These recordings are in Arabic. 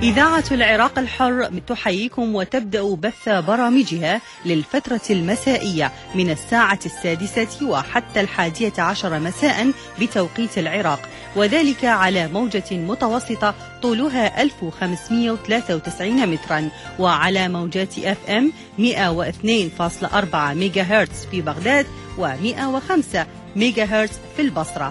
إذاعة العراق الحر تحييكم وتبدأ بث برامجها للفترة المسائية من الساعة 6 وحتى 11 مساء بتوقيت العراق، وذلك على موجة متوسطة طولها 1593 مترا، وعلى موجات FM 102.4 ميجا هرتز في بغداد و105 ميجا هرتز في البصرة.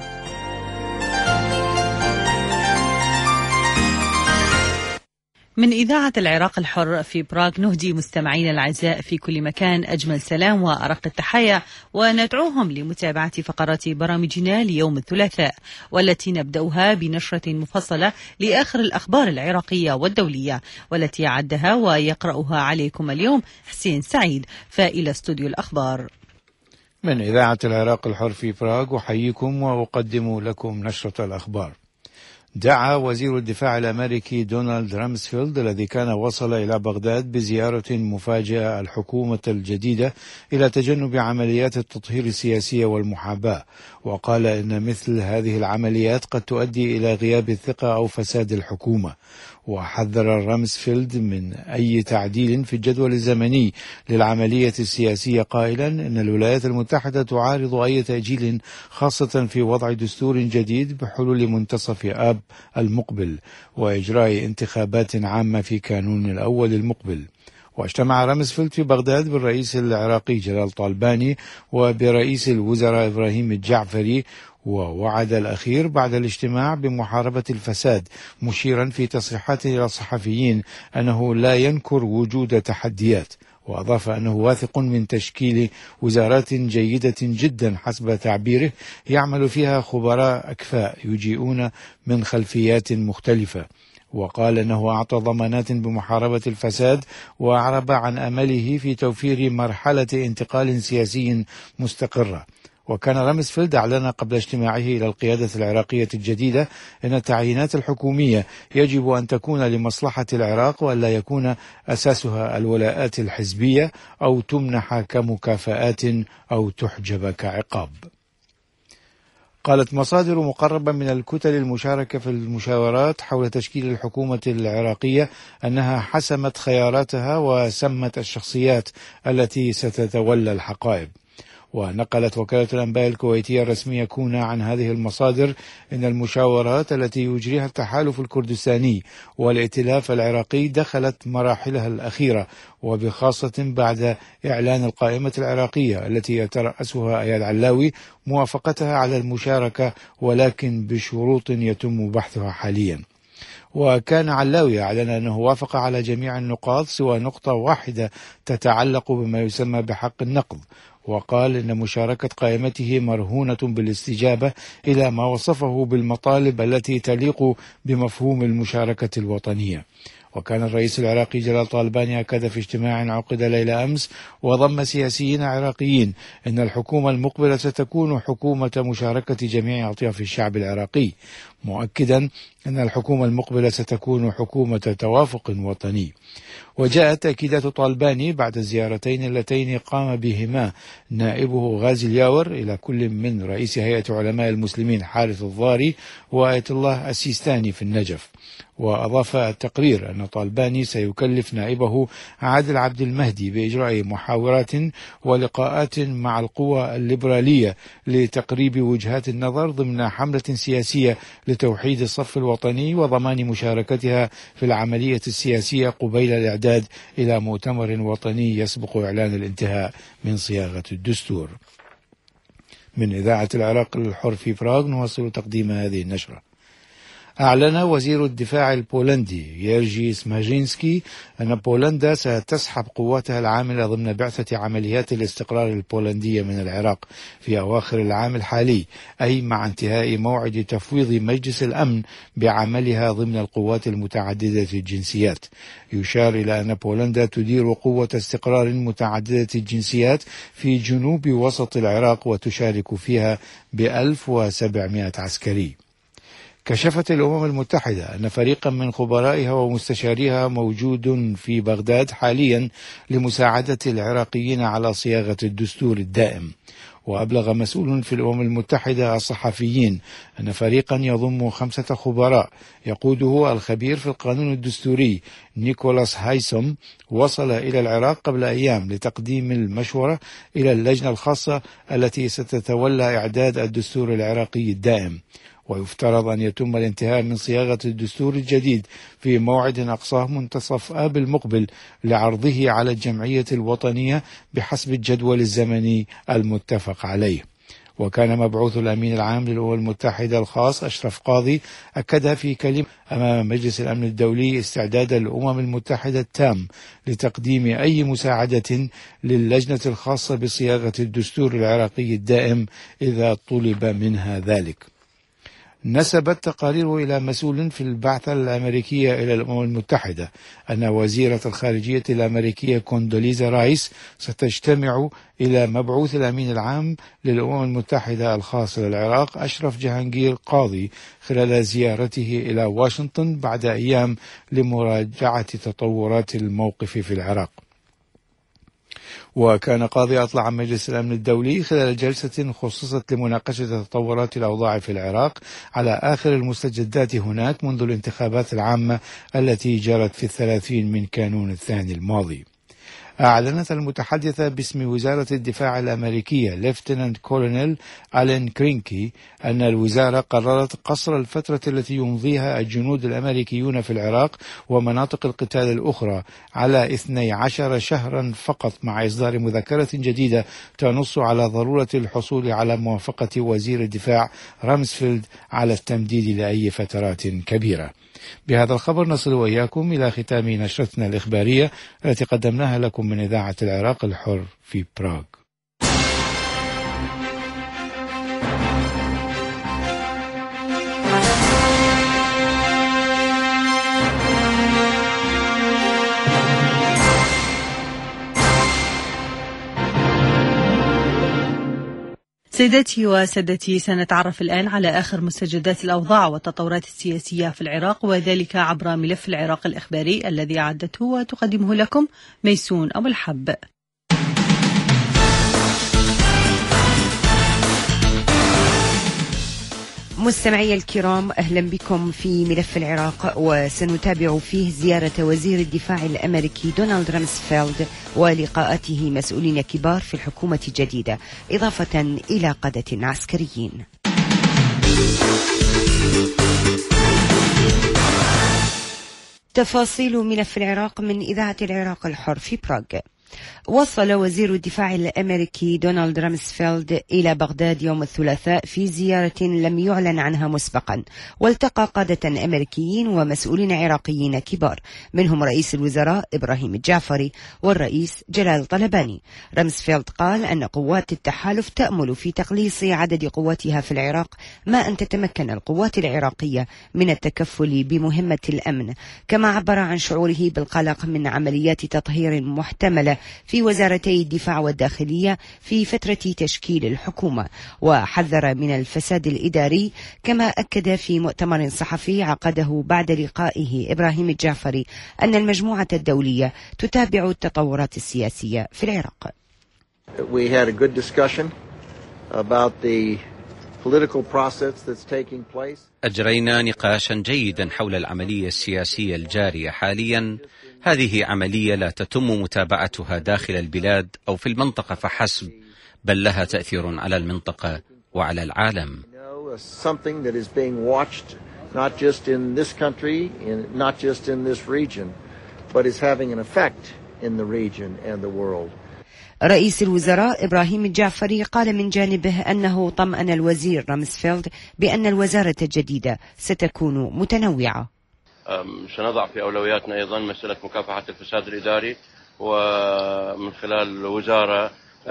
من إذاعة العراق الحر في براغ نهدي مستمعين الأعزاء في كل مكان أجمل سلام وأرق التحايا، وندعوهم لمتابعة فقرات برامجنا ليوم الثلاثاء، والتي نبدأها بنشرة مفصلة لآخر الأخبار العراقية والدولية، والتي عدها ويقرأها عليكم اليوم حسين سعيد. فإلى استوديو الأخبار. من إذاعة العراق الحر في براغ أحييكم وأقدم لكم نشرة الأخبار. دعا وزير الدفاع الأمريكي دونالد رامسفيلد الذي كان وصل إلى بغداد بزيارة مفاجئة الحكومة الجديدة إلى تجنب عمليات التطهير السياسية والمحاباة، وقال إن مثل هذه العمليات قد تؤدي إلى غياب الثقة أو فساد الحكومة. وحذر رامسفيلد من أي تعديل في الجدول الزمني للعملية السياسية، قائلا إن الولايات المتحدة تعارض أي تأجيل، خاصة في وضع دستور جديد بحلول منتصف آب المقبل وإجراء انتخابات عامة في كانون الأول المقبل. واجتمع رامسفيلد في بغداد بالرئيس العراقي جلال طالباني وبرئيس الوزراء إبراهيم الجعفري، ووعد الأخير بعد الاجتماع بمحاربة الفساد، مشيرا في تصريحاته إلى الصحفيين أنه لا ينكر وجود تحديات، وأضاف أنه واثق من تشكيل وزارات جيدة جدا حسب تعبيره يعمل فيها خبراء أكفاء يجيئون من خلفيات مختلفة. وقال أنه أعطى ضمانات بمحاربة الفساد، وأعرب عن أمله في توفير مرحلة انتقال سياسي مستقرة. وكان رامسفيلد أعلن قبل اجتماعه إلى القيادة العراقية الجديدة أن التعيينات الحكومية يجب أن تكون لمصلحة العراق، وألا يكون أساسها الولاءات الحزبية أو تمنح كمكافآت أو تحجب كعقاب. قالت مصادر مقربة من الكتل المشاركة في المشاورات حول تشكيل الحكومة العراقية أنها حسمت خياراتها وسمت الشخصيات التي ستتولى الحقائب. ونقلت وكالة الأنباء الكويتية الرسمية كونا عن هذه المصادر أن المشاورات التي يجريها التحالف الكردستاني والائتلاف العراقي دخلت مراحلها الأخيرة، وبخاصة بعد إعلان القائمة العراقية التي يترأسها أياد علاوي موافقتها على المشاركة، ولكن بشروط يتم بحثها حاليا. وكان علاوي أعلن أنه وافق على جميع النقاط سوى نقطة واحدة تتعلق بما يسمى بحق النقض، وقال إن مشاركة قائمته مرهونة بالاستجابة إلى ما وصفه بالمطالب التي تليق بمفهوم المشاركة الوطنية. وكان الرئيس العراقي جلال طالباني أكد في اجتماع عقد ليلة أمس وضم سياسيين عراقيين أن الحكومة المقبلة ستكون حكومة مشاركة جميع أطياف الشعب العراقي، مؤكدا أن الحكومة المقبلة ستكون حكومة توافق وطني. وجاءت تأكيدات طالباني بعد الزيارتين اللتين قام بهما نائبه غازي الياور إلى كل من رئيس هيئة علماء المسلمين حارث الضاري وآية الله السيستاني في النجف. وأضاف التقرير أن طالباني سيكلف نائبه عادل عبد المهدي بإجراء محاورات ولقاءات مع القوى الليبرالية لتقريب وجهات النظر ضمن حملة سياسية لتوحيد الصف الوطني وضمان مشاركتها في العملية السياسية قبيل الإعداد إلى مؤتمر وطني يسبق إعلان الانتهاء من صياغة الدستور. من إذاعة العراق الحر في براغ نواصل تقديم هذه النشرة. أعلن وزير الدفاع البولندي ييرجي سماجينسكي أن بولندا ستسحب قواتها العاملة ضمن بعثة عمليات الاستقرار البولندية من العراق في أواخر العام الحالي، أي مع انتهاء موعد تفويض مجلس الأمن بعملها ضمن القوات المتعددة الجنسيات. يشار إلى أن بولندا تدير قوة استقرار متعددة الجنسيات في جنوب وسط العراق وتشارك فيها ب1700 عسكري. كشفت الأمم المتحدة أن فريقا من خبرائها ومستشاريها موجود في بغداد حاليا لمساعدة العراقيين على صياغة الدستور الدائم. وأبلغ مسؤول في الأمم المتحدة الصحفيين أن فريقا يضم 5 خبراء يقوده الخبير في القانون الدستوري نيكولاس هايسوم وصل إلى العراق قبل أيام لتقديم المشورة إلى اللجنة الخاصة التي ستتولى إعداد الدستور العراقي الدائم. ويفترض أن يتم الانتهاء من صياغة الدستور الجديد في موعد أقصاه منتصف آب المقبل لعرضه على الجمعية الوطنية بحسب الجدول الزمني المتفق عليه. وكان مبعوث الأمين العام للأمم المتحدة الخاص أشرف قاضي أكد في كلمة أمام مجلس الأمن الدولي استعداد الأمم المتحدة التام لتقديم أي مساعدة للجنة الخاصة بصياغة الدستور العراقي الدائم إذا طلب منها ذلك. نسبت تقارير إلى مسؤول في البعثة الأمريكية إلى الأمم المتحدة أن وزيرة الخارجية الأمريكية كوندوليزا رايس ستجتمع إلى مبعوث الأمين العام للأمم المتحدة الخاص للعراق أشرف جهانجير قاضي خلال زيارته إلى واشنطن بعد أيام لمراجعة تطورات الموقف في العراق. وكان قاضي أطلع مجلس الأمن الدولي خلال جلسة خصصت لمناقشة تطورات الأوضاع في العراق على آخر المستجدات هناك منذ الانتخابات العامة التي جرت في 30 من كانون الثاني الماضي. أعلنت المتحدثة باسم وزارة الدفاع الأمريكية ليفتنانت كولونيل ألين كرينكي أن الوزارة قررت قصر الفترة التي يمضيها الجنود الأمريكيون في العراق ومناطق القتال الأخرى على 12 شهرا فقط، مع إصدار مذكرة جديدة تنص على ضرورة الحصول على موافقة وزير الدفاع رامسفيلد على التمديد لأي فترات كبيرة. بهذا الخبر نصل وإياكم إلى ختام نشرتنا الإخبارية التي قدمناها لكم من إذاعة العراق الحر في براغ. سيداتي وسادتي، سنتعرف الآن على آخر مستجدات الأوضاع والتطورات السياسية في العراق، وذلك عبر ملف العراق الإخباري الذي أعدته وتقدمه لكم ميسون أبو الحب. مستمعي الكرام، أهلا بكم في ملف العراق، وسنتابع فيه زيارة وزير الدفاع الأمريكي دونالد رامسفيلد ولقاءاته مسؤولين كبار في الحكومة الجديدة، إضافة إلى قادة عسكريين. تفاصيل ملف العراق من إذاعة العراق الحر في براغ. وصل وزير الدفاع الأمريكي دونالد رامسفيلد إلى بغداد يوم الثلاثاء في زيارة لم يعلن عنها مسبقا، والتقى قادة أمريكيين ومسؤولين عراقيين كبار، منهم رئيس الوزراء إبراهيم الجعفري والرئيس جلال طلباني. رامسفيلد قال أن قوات التحالف تأمل في تقليص عدد قواتها في العراق، ما أن تتمكن القوات العراقية من التكفل بمهمة الأمن، كما عبر عن شعوره بالقلق من عمليات تطهير محتملة في وزارتي الدفاع والداخلية في فترة تشكيل الحكومة، وحذر من الفساد الإداري، كما أكد في مؤتمر صحفي عقده بعد لقائه إبراهيم الجعفري أن المجموعة الدولية تتابع التطورات السياسية في العراق. We had a good discussion about the political process that's taking place. أجرينا نقاشا جيدا حول العملية السياسية الجارية حاليا. هذه عملية لا تتم متابعتها داخل البلاد أو في المنطقة فحسب، بل لها تأثير على المنطقة وعلى العالم. Something that is being watched not just in this country, not just in this region, but is having an effect in the region and the world. رئيس الوزراء إبراهيم الجعفري قال من جانبه أنه طمأن الوزير رامسفيلد بأن الوزارة الجديدة ستكون متنوعة. سنضع في أولوياتنا أيضا مسألة مكافحة الفساد الإداري، ومن خلال وزارة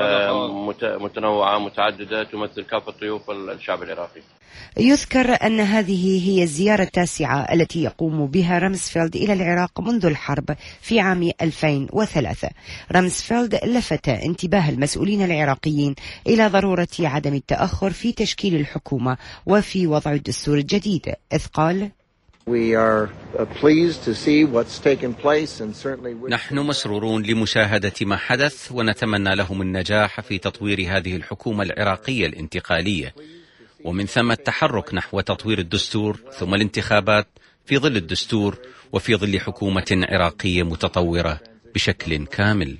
متنوعة متعددة تمثل كافة طيوف الشعب العراقي. يذكر أن هذه هي الزيارة التاسعة التي يقوم بها رامسفيلد إلى العراق منذ الحرب في عام 2003. رامسفيلد لفت انتباه المسؤولين العراقيين إلى ضرورة عدم التأخر في تشكيل الحكومة وفي وضع الدستور الجديد، إذ قال: نحن مسرورون لمشاهدة ما حدث ونتمنى لهم النجاح في تطوير هذه الحكومة العراقية الانتقالية، ومن ثم التحرك نحو تطوير الدستور ثم الانتخابات في ظل الدستور وفي ظل حكومة عراقية متطورة بشكل كامل.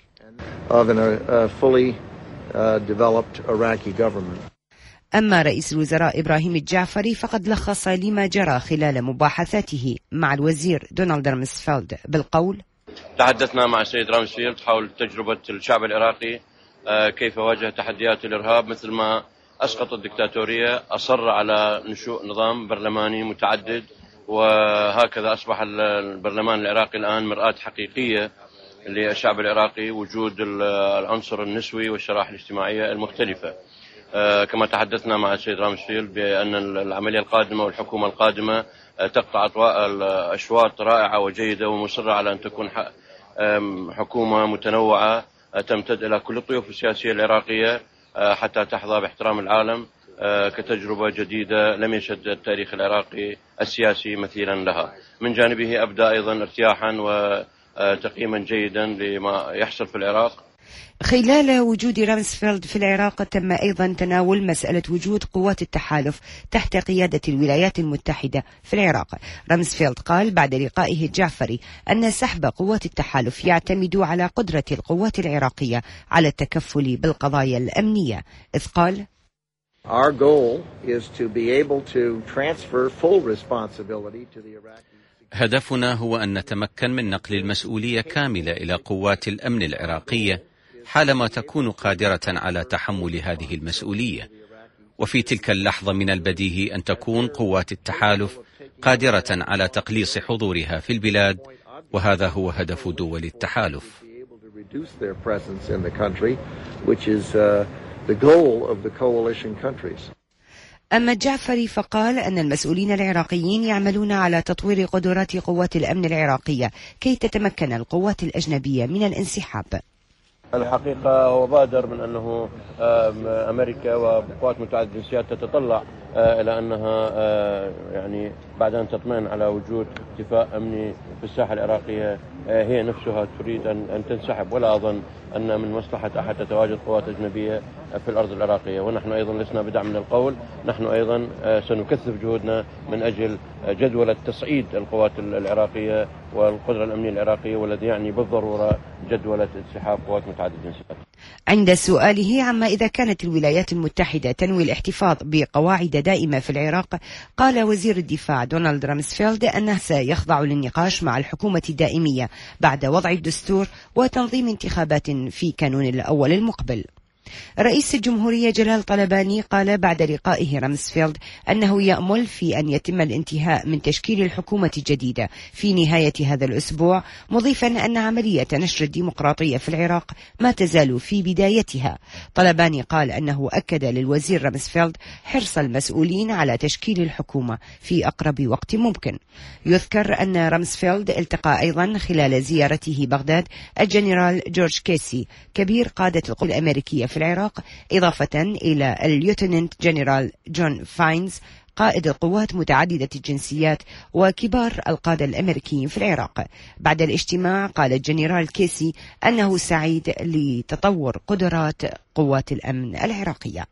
أما رئيس الوزراء إبراهيم الجعفري فقد لخص لما جرى خلال مباحثاته مع الوزير دونالد رامسفيلد بالقول: تحدثنا مع السيد رامسفيلد حول تجربة الشعب العراقي، كيف واجه تحديات الإرهاب، مثل ما أسقط الدكتاتورية، أصر على نشوء نظام برلماني متعدد، وهكذا أصبح البرلمان العراقي الآن مرآة حقيقية للشعب العراقي، وجود العنصر النسوي والشرائح الاجتماعية المختلفة. كما تحدثنا مع السيد رامسفيلد بأن العملية القادمة والحكومة القادمة تقطع أشواط رائعة وجيدة ومصرة على أن تكون حكومة متنوعة تمتد إلى كل الطيوف السياسية العراقية حتى تحظى باحترام العالم كتجربة جديدة لم يشهد التاريخ العراقي السياسي مثيلا لها. من جانبه أبدأ أيضا ارتياحا وتقييما جيدا لما يحصل في العراق. خلال وجود رامسفيلد في العراق تم أيضا تناول مسألة وجود قوات التحالف تحت قيادة الولايات المتحدة في العراق. رامسفيلد قال بعد لقائه الجعفري أن سحب قوات التحالف يعتمد على قدرة القوات العراقية على التكفل بالقضايا الأمنية، إذ قال: Our goal is to be able to transfer full responsibility to the Iraqi. هدفنا هو أن نتمكن من نقل المسؤولية كاملة إلى قوات الأمن العراقية حالما تكون قادرة على تحمل هذه المسؤولية، وفي تلك اللحظة من البديهي أن تكون قوات التحالف قادرة على تقليص حضورها في البلاد، وهذا هو هدف دول التحالف. أما الجعفري فقال أن المسؤولين العراقيين يعملون على تطوير قدرات قوات الأمن العراقية كي تتمكن القوات الأجنبية من الانسحاب. الحقيقة هو بادر من أنه أمريكا وقوات متعددة الجنسيات تتطلع إلى أنها يعني بعد أن تطمئن على وجود اكتفاء أمني في الساحة العراقية هي نفسها تريد أن تنسحب، ولا أظن أن من مصلحة أحد تتواجد قوات أجنبية في الأرض العراقية. ونحن أيضا لسنا بدعم من القول، نحن أيضا سنكثف جهودنا من أجل جدولة تصعيد القوات العراقية والقدرة الأمنية العراقية، والذي يعني بالضرورة جدولة انسحاب قوات متعددة الجنسيات. عند سؤاله عما إذا كانت الولايات المتحدة تنوي الاحتفاظ بقواعد دائمة في العراق، قال وزير الدفاع دونالد رامسفيلد أنه سيخضع للنقاش مع الحكومة الدائمية بعد وضع الدستور وتنظيم انتخابات في كانون الأول المقبل. رئيس الجمهورية جلال طلباني قال بعد لقائه رامسفيلد أنه يأمل في أن يتم الانتهاء من تشكيل الحكومة الجديدة في نهاية هذا الأسبوع، مضيفا أن عملية نشر الديمقراطية في العراق ما تزال في بدايتها. طلباني قال أنه أكد للوزير رامسفيلد حرص المسؤولين على تشكيل الحكومة في أقرب وقت ممكن. يذكر أن رامسفيلد التقى أيضا خلال زيارته بغداد الجنرال جورج كيسي كبير قادة القوات الأمريكية في العراق، إضافة إلى الليوتننت جنرال جون فاينز قائد القوات متعددة الجنسيات وكبار القادة الأمريكيين في العراق. بعد الاجتماع قال الجنرال كيسي أنه سعيد لتطور قدرات قوات الأمن العراقية.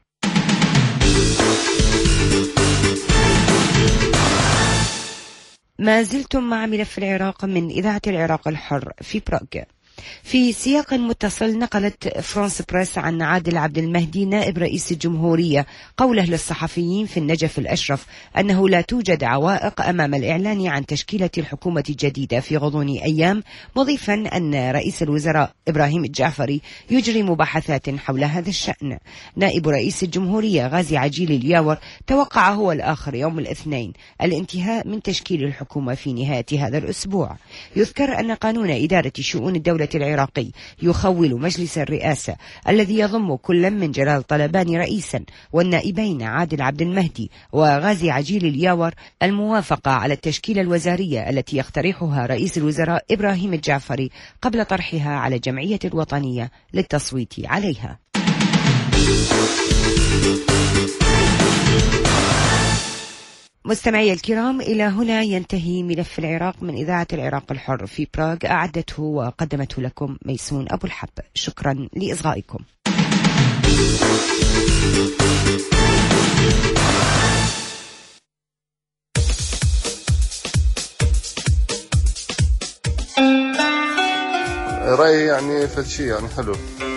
ما زلتم مع ملف العراق من إذاعة العراق الحر في براغ. في سياق متصل نقلت فرانس بريس عن عادل عبد المهدي نائب رئيس الجمهورية قوله للصحفيين في النجف الأشرف أنه لا توجد عوائق أمام الإعلان عن تشكيلة الحكومة الجديدة في غضون أيام، مضيفا أن رئيس الوزراء إبراهيم الجعفري يجري مباحثات حول هذا الشأن. نائب رئيس الجمهورية غازي عجيل الياور توقع هو الآخر يوم الاثنين الانتهاء من تشكيل الحكومة في نهاية هذا الأسبوع. يذكر أن قانون إدارة شؤون الدولة العراقي يخول مجلس الرئاسة الذي يضم كل من جلال طلباني رئيسا والنائبين عادل عبد المهدي وغازي عجيل الياور الموافقة على التشكيلة الوزارية التي يقترحها رئيس الوزراء إبراهيم الجعفري قبل طرحها على الجمعية الوطنية للتصويت عليها. مستمعي الكرام، إلى هنا ينتهي ملف العراق من إذاعة العراق الحر في براغ، أعدته وقدمته لكم ميسون أبو الحب. شكرا لإصغائكم. رأيي يعني فالشي يعني حلو،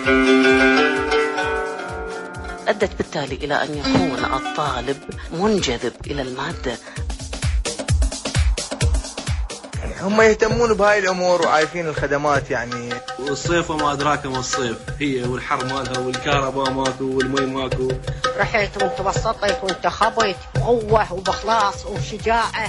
أدت بالتالي إلى أن يكون الطالب منجذب إلى المادة. هم يهتمون بهاي الأمور وعارفين الخدمات يعني. والصيف وما أدراك ما الصيف، هي والحر مالها والكهرباء ماكو والمي ماكو. رحت وانت بسطت وانت خبيت بقوة وبخلاص وشجاعة.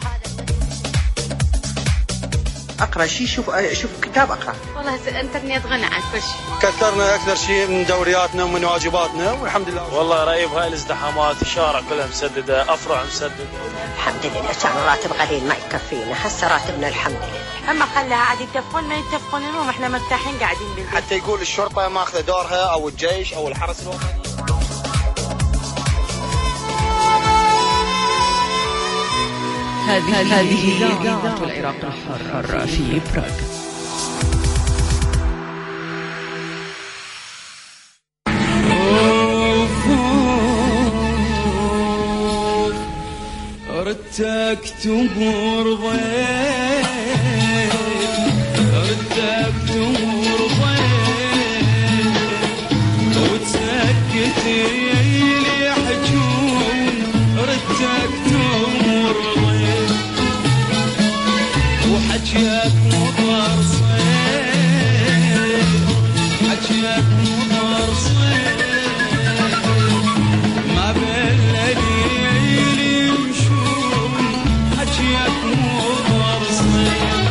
اقرا شيء، شوف كتاب اقرا. والله انترنت غنى عن كل شيء. كثرنا اكثر شيء من دورياتنا ومن واجباتنا والحمد لله. والله رأيي بهاي الازدحامات الشارع كلها مسدده، افرع مسدده. الحمد لله، كان راتب قليل ما يكفينا، هسه راتبنا الحمد لله. اما خليها عاد يتفقون ما يتفقون، المهم احنا مرتاحين قاعدين بالبيت. حتى يقول الشرطه ماخذه دورها او الجيش او الحرس الوطني. هذه إذاعة العراق الحر في براغ. ردك تمر ضيف، ردك تمر ضيف، وتسكت اللي يحجون. ردك تمر ضيف وحجيك مطر صيف، حجيك مطر صيف، ما بالليل يمشون. حجيك مطر صيف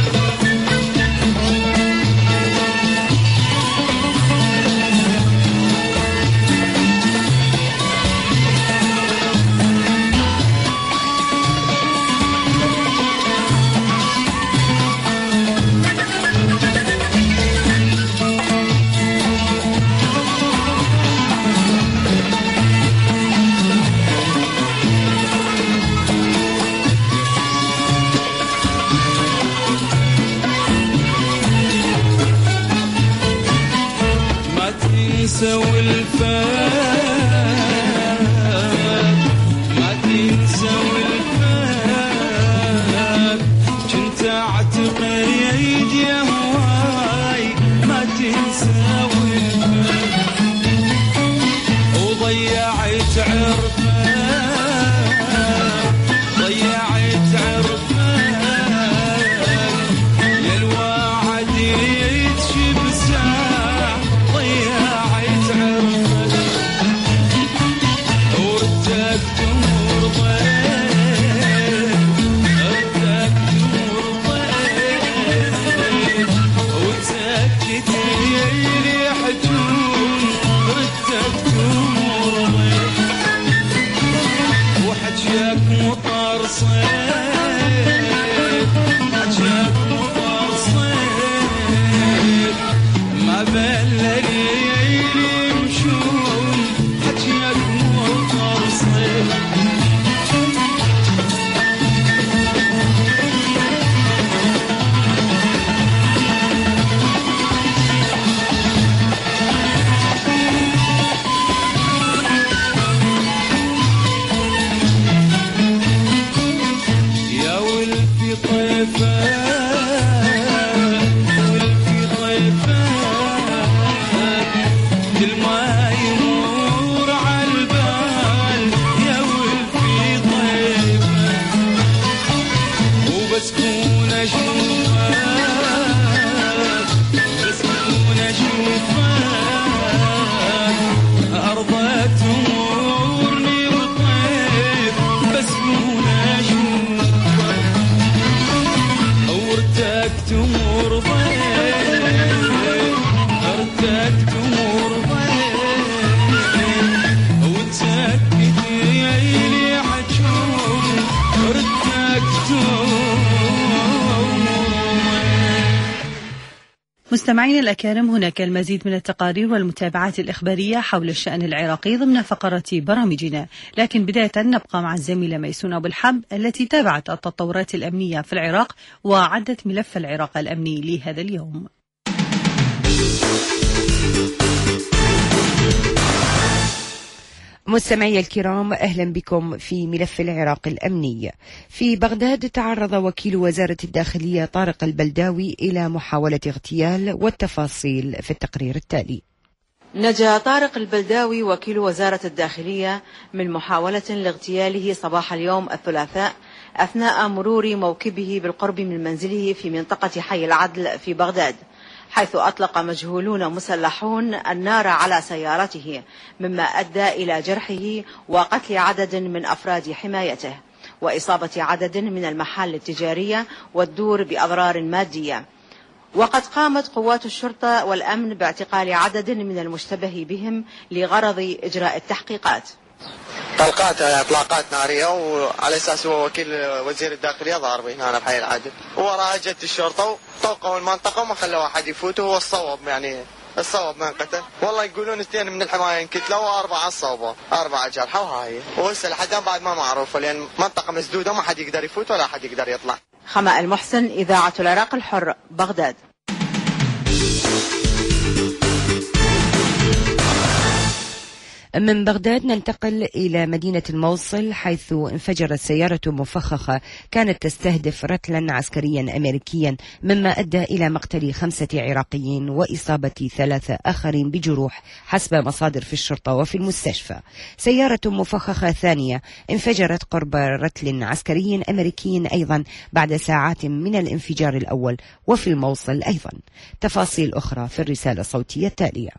تنسوا الفات، ما تنسوا الفات. كنت اعتقد يا هواي ما تنسوا الفات، وضيعت عرفات، ضيعت عرفات. يا الواعد يتشب ساعة ضيعت عرفت، وردك تمر ضيف، ردك تمر ضيف، وتسكت اللي يحجون. ردك تمر ضيف وحجيك مطر صيف، حجيك مطر صيف، ما بالليل يمشون. حجيك مطر صيف يا ولفي طيفان، ولفي طيفان، كل ما يمر عالبال. يا ولفي طيفان وبسكون اشوفك، بسكون اشوفك. ارضى تمرني بطيف، بسكون اشوفك. مستمعين الأكارم، هناك المزيد من التقارير والمتابعات الإخبارية حول الشأن العراقي ضمن فقرة برامجنا، لكن بداية نبقى مع الزميلة ميسون أبو الحب التي تابعت التطورات الأمنية في العراق وعدت ملف العراق الأمني لهذا اليوم. مستمعي الكرام، أهلا بكم في ملف العراق الأمني. في بغداد تعرض وكيل وزارة الداخلية طارق البلداوي إلى محاولة اغتيال، والتفاصيل في التقرير التالي. نجا طارق البلداوي وكيل وزارة الداخلية من محاولة لاغتياله صباح اليوم الثلاثاء أثناء مرور موكبه بالقرب من منزله في منطقة حي العدل في بغداد، حيث أطلق مجهولون مسلحون النار على سيارته، مما أدى إلى جرحه وقتل عدد من أفراد حمايته وإصابة عدد من المحال التجارية والدور بأضرار مادية. وقد قامت قوات الشرطة والأمن باعتقال عدد من المشتبه بهم لغرض إجراء التحقيقات. طلقات اطلاقات ناريه، وعلى اساس هو وكيل وزير الداخليه ضارب هنا بحي العدل، وراها جت الشرطه وطوقوا المنطقه وما خلوا احد يفوت، وهو الصوب يعني الصوب من قتل. والله يقولون 2 من الحمايه انقتلوا و4 الصوبه، 4 جرحى، وهاي وهسه لحد بعد ما معروفه، لان منطقه مسدوده وما حد يقدر يفوت ولا حد يقدر يطلع. خماء المحسن، إذاعة العراق الحر، بغداد. من بغداد ننتقل إلى مدينة الموصل، حيث انفجرت سيارة مفخخة كانت تستهدف رتلا عسكريا أمريكيا، مما أدى إلى مقتل 5 عراقيين وإصابة 3 آخرين بجروح حسب مصادر في الشرطة وفي المستشفى. سيارة مفخخة ثانية انفجرت قرب رتل عسكري أمريكي أيضا بعد ساعات من الانفجار الأول وفي الموصل أيضا. تفاصيل أخرى في الرسالة الصوتية التالية.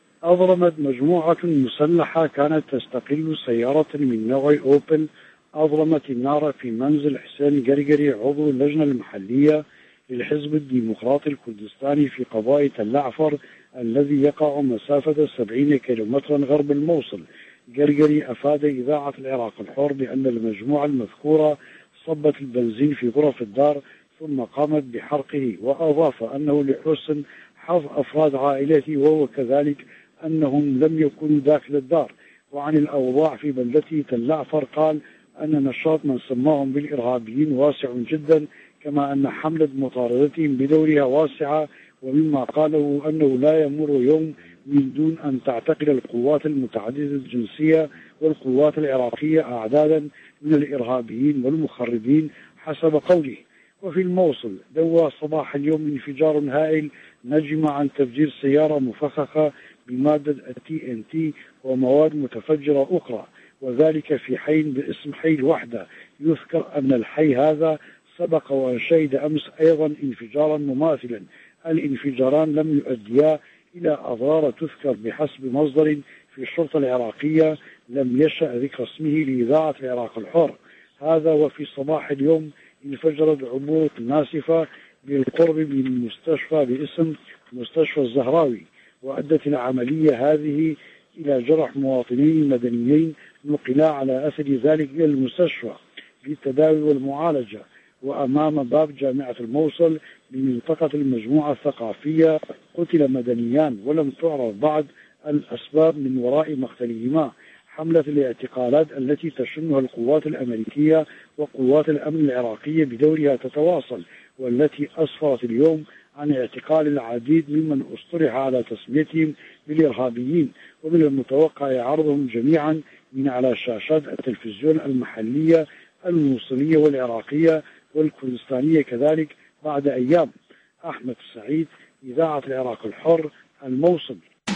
أضرمت مجموعة مسلحة كانت تستقل سيارة من نوع أوبل، أضرمت النار في منزل حسين قرقري عضو اللجنة المحلية للحزب الديمقراطي الكردستاني في قضاء تل عفر الذي يقع مسافة 70 كيلومترا غرب الموصل. قرقري أفاد إذاعة العراق الحر بأن المجموعة المذكورة صبت البنزين في غرف الدار ثم قامت بحرقه، وأضاف أنه لحسن حظ أفراد عائلته وهو كذلك أنهم لم يكونوا داخل الدار. وعن الأوضاع في بلدته تل عفر قال أن نشاط من سماهم بالإرهابيين واسع جدا، كما أن حملة مطاردتهم بدورها واسعة، ومما قاله أنه لا يمر يوم من دون أن تعتقل القوات المتعددة الجنسية والقوات العراقية أعدادا من الإرهابيين والمخربين حسب قوله. وفي الموصل دوى صباح اليوم انفجار هائل نجم عن تفجير سيارة مفخخة بمادة TNT ومواد متفجرة أخرى، وذلك في حي باسم حي الوحدة. يذكر أن الحي هذا سبق وأن شهد أمس أيضا انفجارا مماثلا. الانفجاران لم يؤديا إلى أضرار تذكر بحسب مصدر في الشرطة العراقية لم يشأ ذكر اسمه لإذاعة العراق الحر. هذا وفي صباح اليوم انفجرت عبوة ناسفة بالقرب من المستشفى باسم مستشفى الزهراوي، وأدت العملية هذه إلى جرح مواطنين مدنيين نقلا على أثر ذلك إلى المستشفى للتداوي والمعالجة. وأمام باب جامعة الموصل بمنطقة المجموعة الثقافية قتل مدنيان ولم تعرف بعد الأسباب من وراء مقتلهما. حملة الاعتقالات التي تشنها القوات الأمريكية وقوات الأمن العراقية بدورها تتواصل، والتي أسفرت اليوم عن اعتقال العديد ممن اصطلح على تسميتهم بالإرهابيين، ومن المتوقع عرضهم جميعا من على شاشات التلفزيون المحلية الموصلية والعراقية والكردستانية كذلك بعد أيام. أحمد السعيد، إذاعة العراق الحر، الموصل.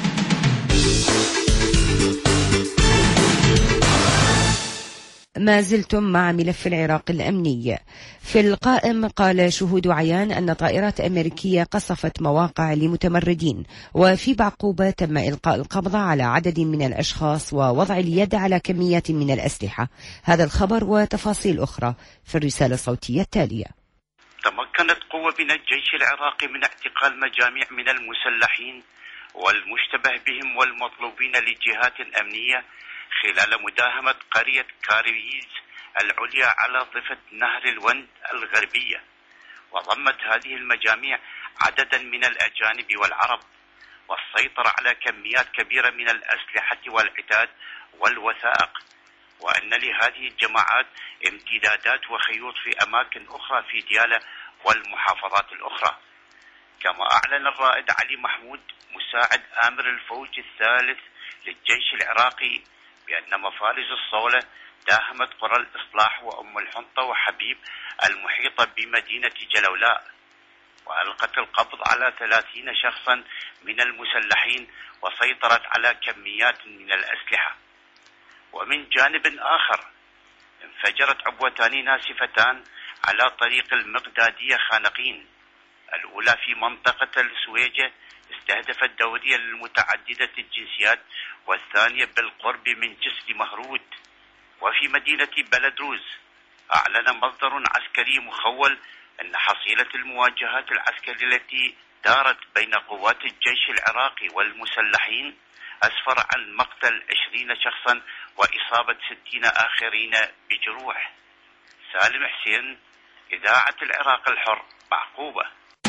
ما زلتم مع ملف العراق الأمني. في القائم قال شهود عيان أن طائرات أمريكية قصفت مواقع لمتمردين، وفي بعقوبة تم إلقاء القبض على عدد من الأشخاص ووضع اليد على كميات من الأسلحة. هذا الخبر وتفاصيل أخرى في الرسالة الصوتية التالية. تمكنت قوة من الجيش العراقي من اعتقال مجاميع من المسلحين والمشتبه بهم والمطلوبين للجهات الأمنية خلال مداهمة قرية كاريز العليا على ضفة نهر الوند الغربية. وضمت هذه المجاميع عددا من الأجانب والعرب، والسيطرة على كميات كبيرة من الأسلحة والعتاد والوثائق، وأن لهذه الجماعات امتدادات وخيوط في أماكن أخرى في ديالى والمحافظات الأخرى. كما أعلن الرائد علي محمود مساعد آمر الفوج الثالث للجيش العراقي بأن مفارز الصولة داهمت قرى الإصلاح وأم الحنطة وحبيب المحيطة بمدينة جلولاء، وألقت القبض على 30 شخصا من المسلحين وسيطرت على كميات من الأسلحة. ومن جانب آخر انفجرت عبوتان ناسفتان على طريق المقدادية خانقين، الأولى في منطقة السويجة استهدفت دورية المتعددة الجنسيات، والثانية بالقرب من جسر مهرود. وفي مدينة بلدروز أعلن مصدر عسكري مخول أن حصيلة المواجهات العسكرية التي دارت بين قوات الجيش العراقي والمسلحين أسفر عن مقتل 20 شخصا وإصابة 60 آخرين بجروح. سالم حسين، إذاعة العراق الحر، بعقوبة.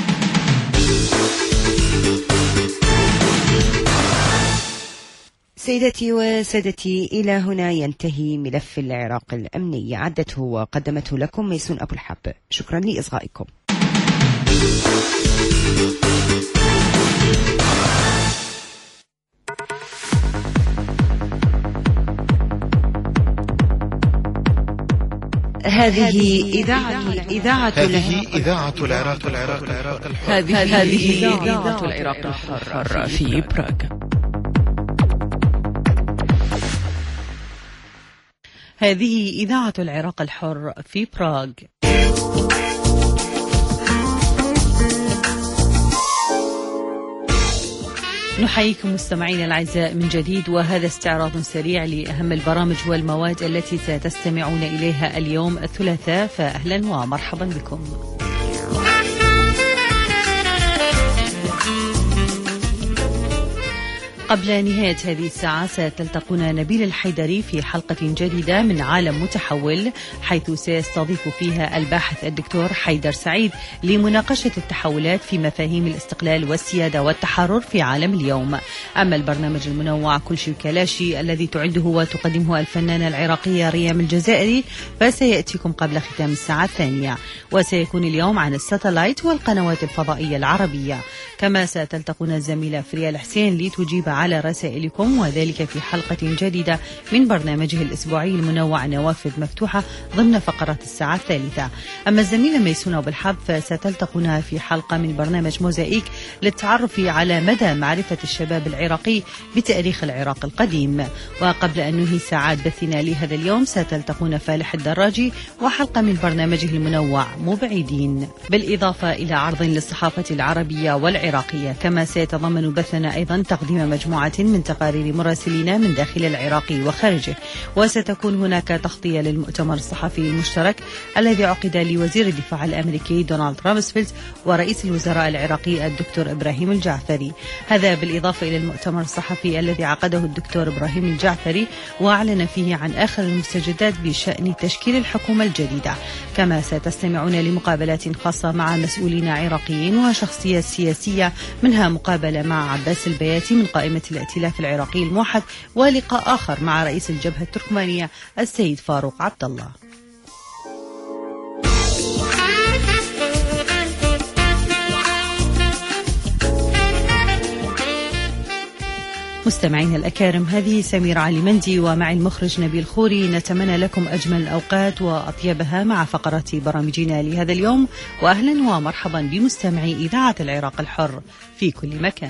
سيدتي وسادتي، إلى هنا ينتهي ملف العراق الأمني، عدته وقدمته لكم ميسون أبو الحب. شكرا لإصغائكم. هذه إذاعة العراق الحر. هذه إذاعة العراق الحر في براغ. هذه إذاعة العراق الحر في براغ. نحييكم مستمعينا الأعزاء من جديد، وهذا استعراض سريع لأهم البرامج والمواد التي ستستمعون إليها اليوم الثلاثاء، فأهلا ومرحبا بكم. قبل نهاية هذه الساعة ستلتقون نبيل الحيدري في حلقة جديدة من عالم متحول، حيث سيستضيف فيها الباحث الدكتور حيدر سعيد لمناقشة التحولات في مفاهيم الاستقلال والسيادة والتحرر في عالم اليوم. أما البرنامج المنوع كل شيء كلاشي الذي تعده وتقدمه الفنانة العراقية ريم الجزائري فسيأتيكم قبل ختام الساعة الثانية، وسيكون اليوم عن الساتلايت والقنوات الفضائية العربية. كما ستلتقون الزميلة فريال حسين لتجيب على رسائلكم، وذلك في حلقة جديدة من برنامجه الأسبوعي المنوع نوافذ مفتوحة ضمن فقرات الساعة الثالثة. أما الزميلة ميسون أبو الحب فستلتقونها في حلقة من برنامج موزايك للتعرف على مدى معرفة الشباب العراقي بتاريخ العراق القديم. وقبل أن ننهي ساعات بثنا لهذا اليوم ستلتقون فالح الدراجي وحلقة من برنامجه المنوع مبعدين، بالإضافة إلى عرض للصحافة العربية والعراقية. كما سيتضمن بثنا أيضا تقديم مجموعة من تقارير مراسلين من داخل العراق وخارجه، وستكون هناك تغطية للمؤتمر الصحفي المشترك الذي عقد لوزير الدفاع الأمريكي دونالد رامسفيلد ورئيس الوزراء العراقي الدكتور إبراهيم الجعفري. هذا بالإضافة إلى المؤتمر الصحفي الذي عقده الدكتور إبراهيم الجعفري وأعلن فيه عن آخر المستجدات بشأن تشكيل الحكومة الجديدة. كما ستستمعون لمقابلات خاصة مع مسؤولين عراقيين وشخصيات سياسية، منها مقابلة مع عباس البياتي من قائمة الائتلاف العراقي الموحد، ولقاء آخر مع رئيس الجبهة التركمانية السيد فاروق عبد الله. مستمعين الأكارم، هذه سمير علي مندي ومع المخرج نبيل خوري، نتمنى لكم أجمل الأوقات وأطيبها مع فقرات برامجنا لهذا اليوم، وأهلا ومرحبا بمستمعي إذاعة العراق الحر في كل مكان.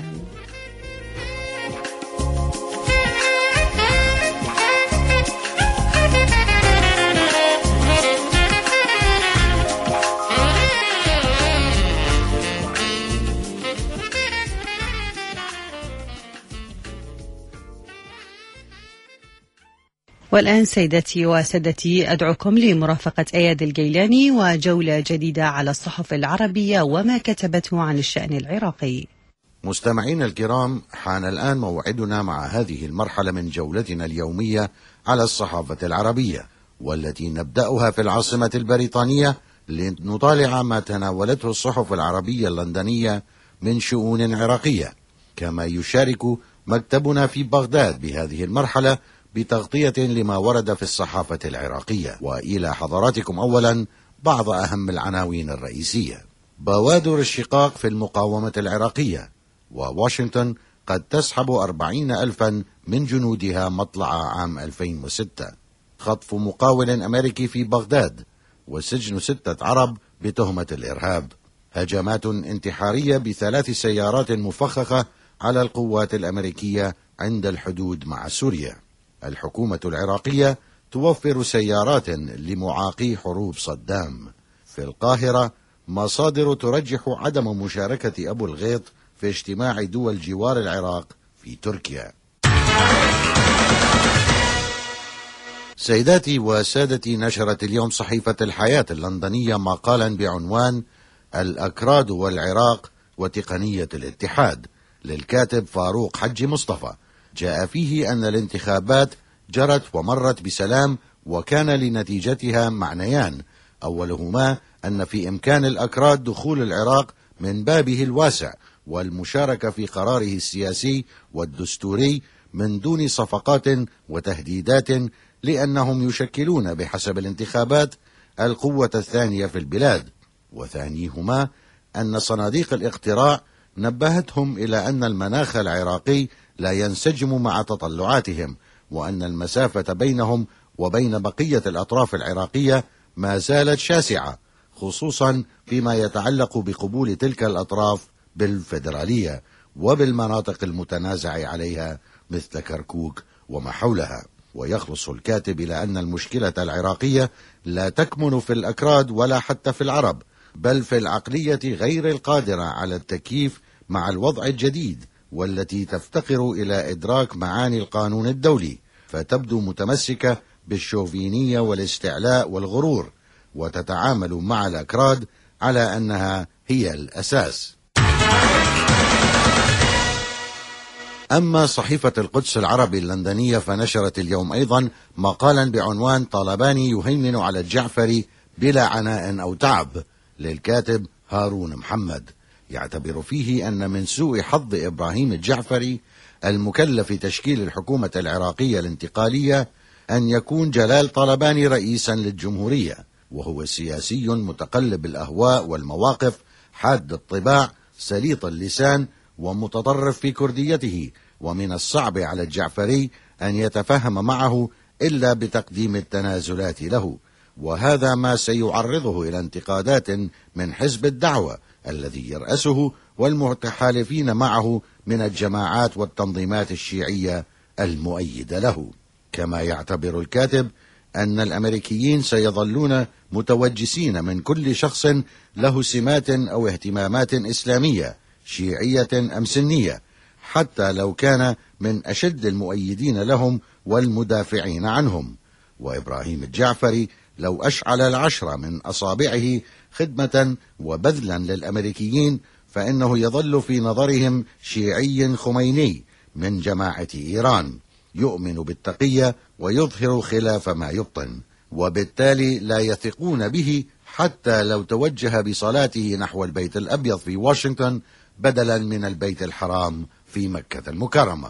والآن سيدتي وسادتي أدعوكم لمرافقة أياد الجيلاني وجولة جديدة على الصحف العربية وما كتبته عن الشأن العراقي. مستمعين الكرام، حان الآن موعدنا مع هذه المرحلة من جولتنا اليومية على الصحافة العربية، والتي نبدأها في العاصمة البريطانية لنطالع ما تناولته الصحف العربية اللندنية من شؤون عراقية. كما يشارك مكتبنا في بغداد بهذه المرحلة بتغطية لما ورد في الصحافة العراقية. وإلى حضراتكم أولا بعض أهم العناوين الرئيسية. بوادر الشقاق في المقاومة العراقية، وواشنطن قد تسحب 40,000 من جنودها مطلع عام 2006. خطف مقاول أمريكي في بغداد، وسجن 6 عرب بتهمة الإرهاب. هجمات انتحارية ب3 سيارات مفخخة على القوات الأمريكية عند الحدود مع سوريا. الحكومة العراقية توفر سيارات لمعاقي حروب صدام. في القاهرة مصادر ترجح عدم مشاركة أبو الغيط في اجتماع دول جوار العراق في تركيا. سيداتي وسادتي، نشرت اليوم صحيفة الحياة اللندنية مقالا بعنوان الأكراد والعراق وتقنية الاتحاد للكاتب فاروق حجي مصطفى. جاء فيه أن الانتخابات جرت ومرت بسلام، وكان لنتيجتها معنيان: أولهما أن في إمكان الأكراد دخول العراق من بابه الواسع والمشاركة في قراره السياسي والدستوري من دون صفقات وتهديدات، لأنهم يشكلون بحسب الانتخابات القوة الثانية في البلاد. وثانيهما أن صناديق الاقتراع نبهتهم إلى أن المناخ العراقي لا ينسجم مع تطلعاتهم، وأن المسافة بينهم وبين بقية الأطراف العراقية ما زالت شاسعة، خصوصا فيما يتعلق بقبول تلك الأطراف بالفيدرالية وبالمناطق المتنازع عليها مثل كركوك وما حولها. ويخلص الكاتب إلى أن المشكلة العراقية لا تكمن في الأكراد ولا حتى في العرب، بل في العقلية غير القادرة على التكييف مع الوضع الجديد، والتي تفتقر إلى إدراك معاني القانون الدولي، فتبدو متمسكة بالشوفينية والاستعلاء والغرور، وتتعامل مع الأكراد على أنها هي الأساس. أما صحيفة القدس العربي اللندنية فنشرت اليوم أيضا مقالا بعنوان طالباني يهيمن على الجعفري بلا عناء أو تعب للكاتب هارون محمد. يعتبر فيه أن من سوء حظ إبراهيم الجعفري المكلف تشكيل الحكومة العراقية الانتقالية أن يكون جلال طالباني رئيسا للجمهورية، وهو سياسي متقلب الأهواء والمواقف، حاد الطباع، سليط اللسان، ومتطرف في كرديته، ومن الصعب على الجعفري أن يتفهم معه إلا بتقديم التنازلات له، وهذا ما سيعرضه إلى انتقادات من حزب الدعوة الذي يرأسه والمتحالفين معه من الجماعات والتنظيمات الشيعية المؤيدة له. كما يعتبر الكاتب أن الأمريكيين سيظلون متوجسين من كل شخص له سمات أو اهتمامات إسلامية شيعية أم سنية، حتى لو كان من أشد المؤيدين لهم والمدافعين عنهم. وإبراهيم الجعفري لو أشعل 10 من أصابعه خدمة وبذلا للأمريكيين فإنه يظل في نظرهم شيعي خميني من جماعة إيران، يؤمن بالتقية ويظهر خلاف ما يبطن، وبالتالي لا يثقون به حتى لو توجه بصلاته نحو البيت الأبيض في واشنطن بدلا من البيت الحرام في مكة المكرمة.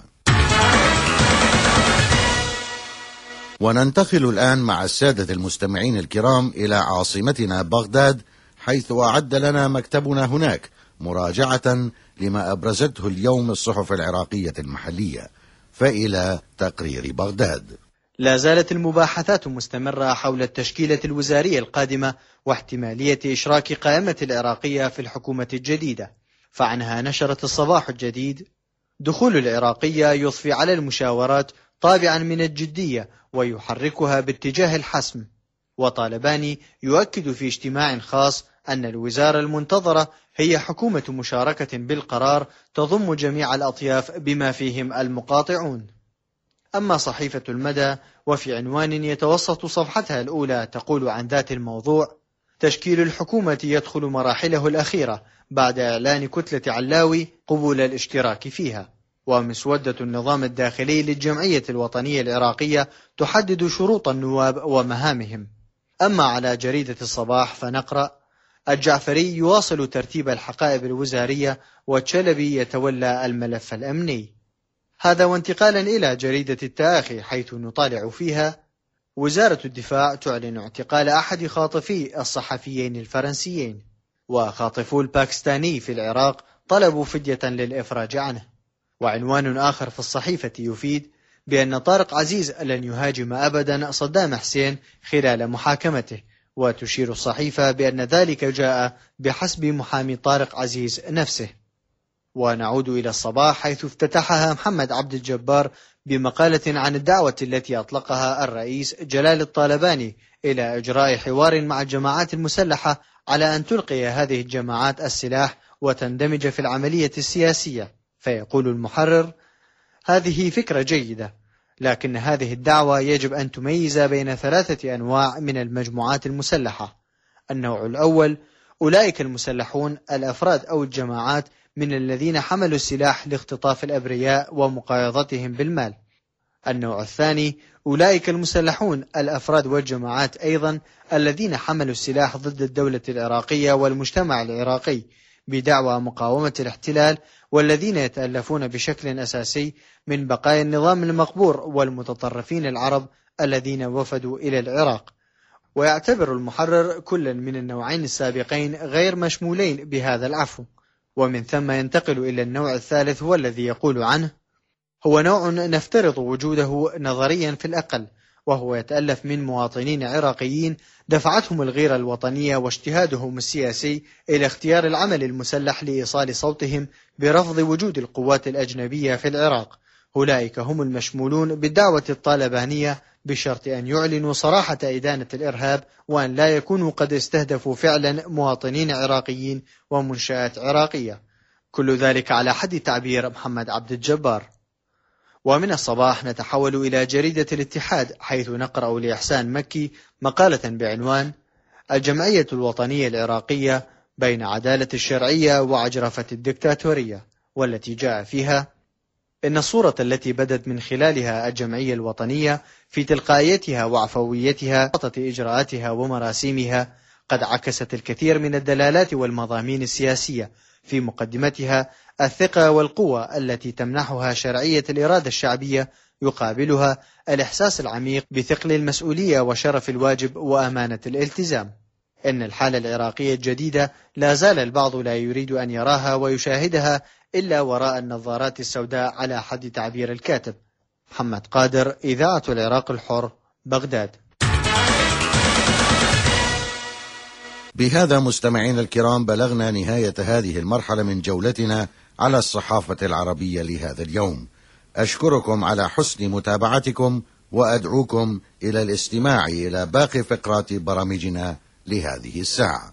وننتقل الآن مع السادة المستمعين الكرام إلى عاصمتنا بغداد، حيث أعد لنا مكتبنا هناك مراجعة لما أبرزته اليوم الصحف العراقية المحلية. فإلى تقرير بغداد. لا زالت المباحثات مستمرة حول التشكيلة الوزارية القادمة واحتمالية إشراك قائمة العراقية في الحكومة الجديدة. فعنها نشرت الصباح الجديد: دخول العراقية يضفي على المشاورات طابعا من الجدية ويحركها باتجاه الحسم. وطالباني يؤكد في اجتماع خاص أن الوزارة المنتظرة هي حكومة مشاركة بالقرار تضم جميع الأطياف بما فيهم المقاطعون. أما صحيفة المدى وفي عنوان يتوسط صفحتها الأولى تقول عن ذات الموضوع: تشكيل الحكومة يدخل مراحله الأخيرة بعد إعلان كتلة علاوي قبول الاشتراك فيها. ومسودة النظام الداخلي للجمعية الوطنية العراقية تحدد شروط النواب ومهامهم. أما على جريدة الصباح فنقرأ: الجعفري يواصل ترتيب الحقائب الوزارية والشلبي يتولى الملف الأمني. هذا وانتقالا إلى جريدة التآخي حيث نطالع فيها: وزارة الدفاع تعلن اعتقال أحد خاطفي الصحفيين الفرنسيين، وخاطفو الباكستاني في العراق طلبوا فدية للإفراج عنه. وعنوان آخر في الصحيفة يفيد بأن طارق عزيز لن يهاجم أبدا صدام حسين خلال محاكمته، وتشير الصحيفة بأن ذلك جاء بحسب محامي طارق عزيز نفسه. ونعود إلى الصباح حيث افتتحها محمد عبد الجبار بمقالة عن الدعوة التي أطلقها الرئيس جلال الطالباني إلى إجراء حوار مع الجماعات المسلحة على أن تلقي هذه الجماعات السلاح وتندمج في العملية السياسية. فيقول المحرر: هذه فكرة جيدة، لكن هذه الدعوة يجب أن تميز بين 3 أنواع من المجموعات المسلحة. النوع الأول أولئك المسلحون الأفراد أو الجماعات من الذين حملوا السلاح لاختطاف الأبرياء ومقايضتهم بالمال. النوع الثاني أولئك المسلحون الأفراد والجماعات أيضا الذين حملوا السلاح ضد الدولة العراقية والمجتمع العراقي بدعوى مقاومة الاحتلال، والذين يتألفون بشكل أساسي من بقايا النظام المقبور والمتطرفين العرب الذين وفدوا إلى العراق. ويعتبر المحرر كل من النوعين السابقين غير مشمولين بهذا العفو. ومن ثم ينتقل إلى النوع الثالث والذي يقول عنه: هو نوع نفترض وجوده نظريا في الأقل، وهو يتألف من مواطنين عراقيين دفعتهم الغيرة الوطنية واجتهادهم السياسي إلى اختيار العمل المسلح لإيصال صوتهم برفض وجود القوات الأجنبية في العراق. أولئك هم المشمولون بالدعوة الطالبانية بشرط أن يعلنوا صراحة إدانة الإرهاب، وأن لا يكونوا قد استهدفوا فعلا مواطنين عراقيين ومنشآت عراقية. كل ذلك على حد تعبير محمد عبد الجبار. ومن الصباح نتحول إلى جريدة الاتحاد حيث نقرأ لإحسان مكي مقالة بعنوان: الجمعية الوطنية العراقية بين عدالة الشرعية وعجرفة الدكتاتورية، والتي جاء فيها: إن الصورة التي بدت من خلالها الجمعية الوطنية في تلقائيتها وعفويتها في إجراءاتها ومراسيمها قد عكست الكثير من الدلالات والمضامين السياسية، في مقدمتها الثقة والقوة التي تمنحها شرعية الإرادة الشعبية، يقابلها الإحساس العميق بثقل المسؤولية وشرف الواجب وأمانة الالتزام. إن الحالة العراقية الجديدة لا زال البعض لا يريد أن يراها ويشاهدها إلا وراء النظارات السوداء على حد تعبير الكاتب. محمد قادر، إذاعة العراق الحر، بغداد. بهذا مستمعين الكرام بلغنا نهاية هذه المرحلة من جولتنا على الصحافة العربية لهذا اليوم. أشكركم على حسن متابعتكم وأدعوكم إلى الاستماع إلى باقي فقرات برامجنا لهذه الساعة.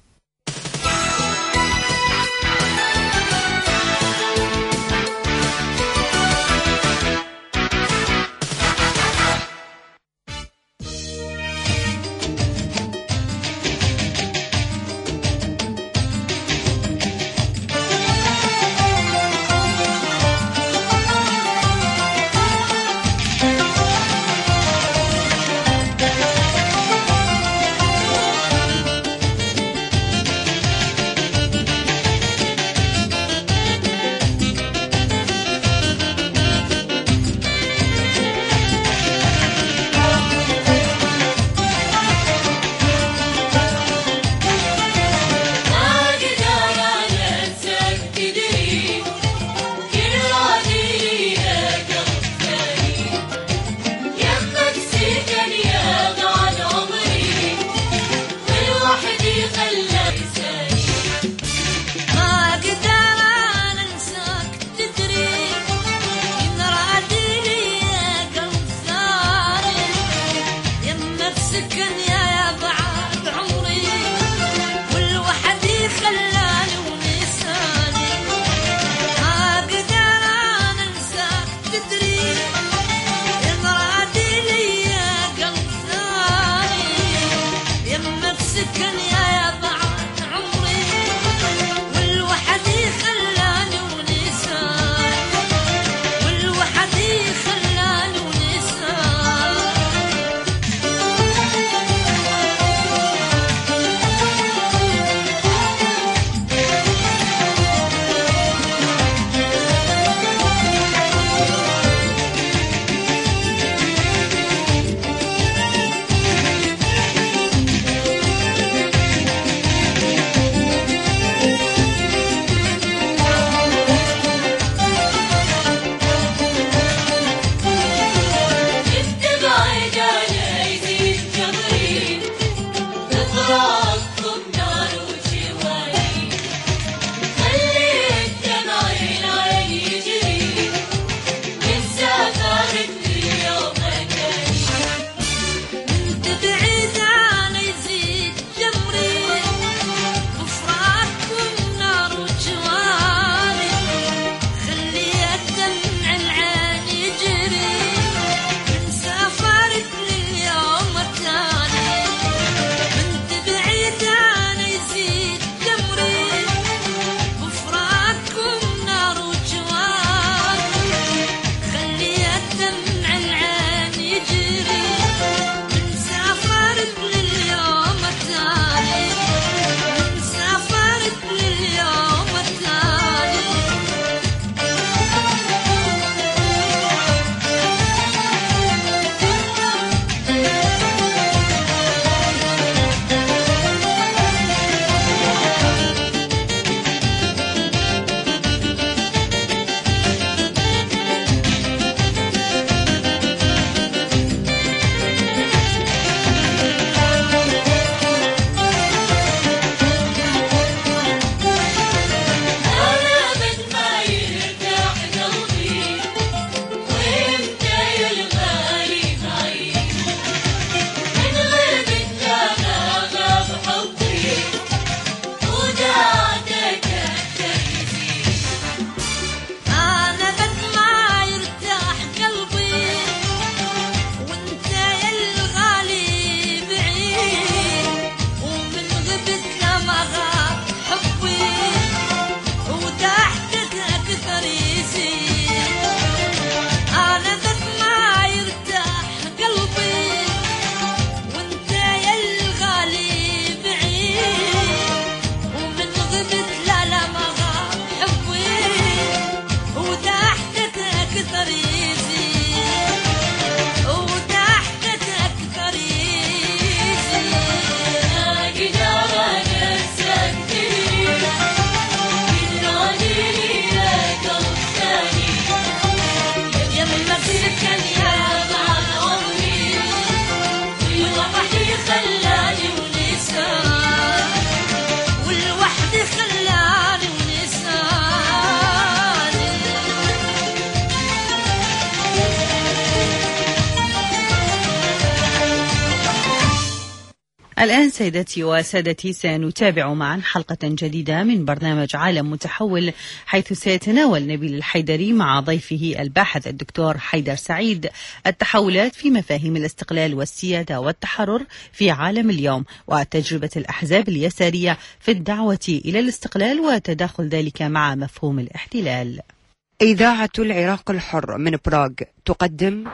الآن سيدتي وسادتي سنتابع معا حلقة جديدة من برنامج عالم متحول، حيث سيتناول نبيل الحيدري مع ضيفه الباحث الدكتور حيدر سعيد التحولات في مفاهيم الاستقلال والسيادة والتحرر في عالم اليوم، وتجربة الأحزاب اليسارية في الدعوة إلى الاستقلال وتداخل ذلك مع مفهوم الاحتلال. إذاعة العراق الحر من براغ تقدم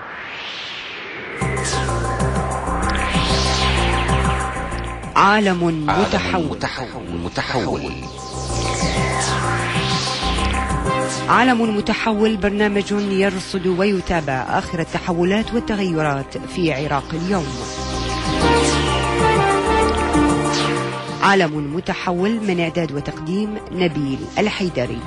عالم متحول. عالم متحول برنامج يرصد ويتابع آخر التحولات والتغيرات في عراق اليوم. عالم متحول من إعداد وتقديم نبيل الحيدري.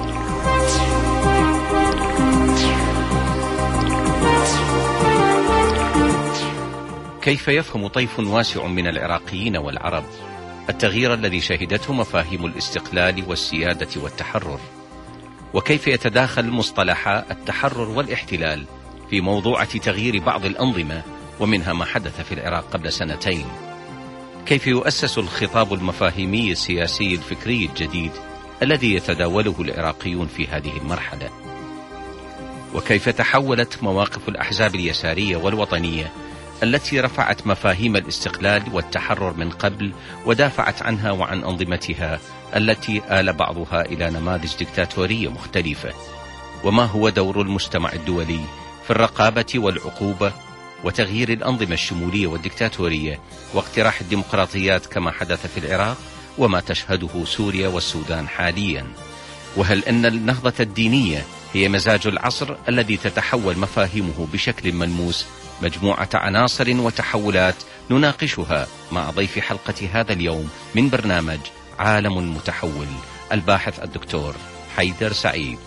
كيف يفهم طيف واسع من العراقيين والعرب التغيير الذي شهدته مفاهيم الاستقلال والسيادة والتحرر؟ وكيف يتداخل مصطلحا التحرر والاحتلال في موضوعة تغيير بعض الأنظمة، ومنها ما حدث في العراق قبل 2 سنين؟ كيف يؤسس الخطاب المفاهيمي السياسي الفكري الجديد الذي يتداوله العراقيون في هذه المرحلة؟ وكيف تحولت مواقف الأحزاب اليسارية والوطنية التي رفعت مفاهيم الاستقلال والتحرر من قبل ودافعت عنها وعن أنظمتها التي آل بعضها إلى نماذج ديكتاتورية مختلفة؟ وما هو دور المجتمع الدولي في الرقابة والعقوبة وتغيير الأنظمة الشمولية والديكتاتورية واقتراح الديمقراطيات كما حدث في العراق وما تشهده سوريا والسودان حاليا؟ وهل أن النهضة الدينية هي مزاج العصر الذي تتحول مفاهيمه بشكل ملموس؟ مجموعة عناصر وتحولات نناقشها مع ضيف حلقة هذا اليوم من برنامج عالم متحول، الباحث الدكتور حيدر سعيد.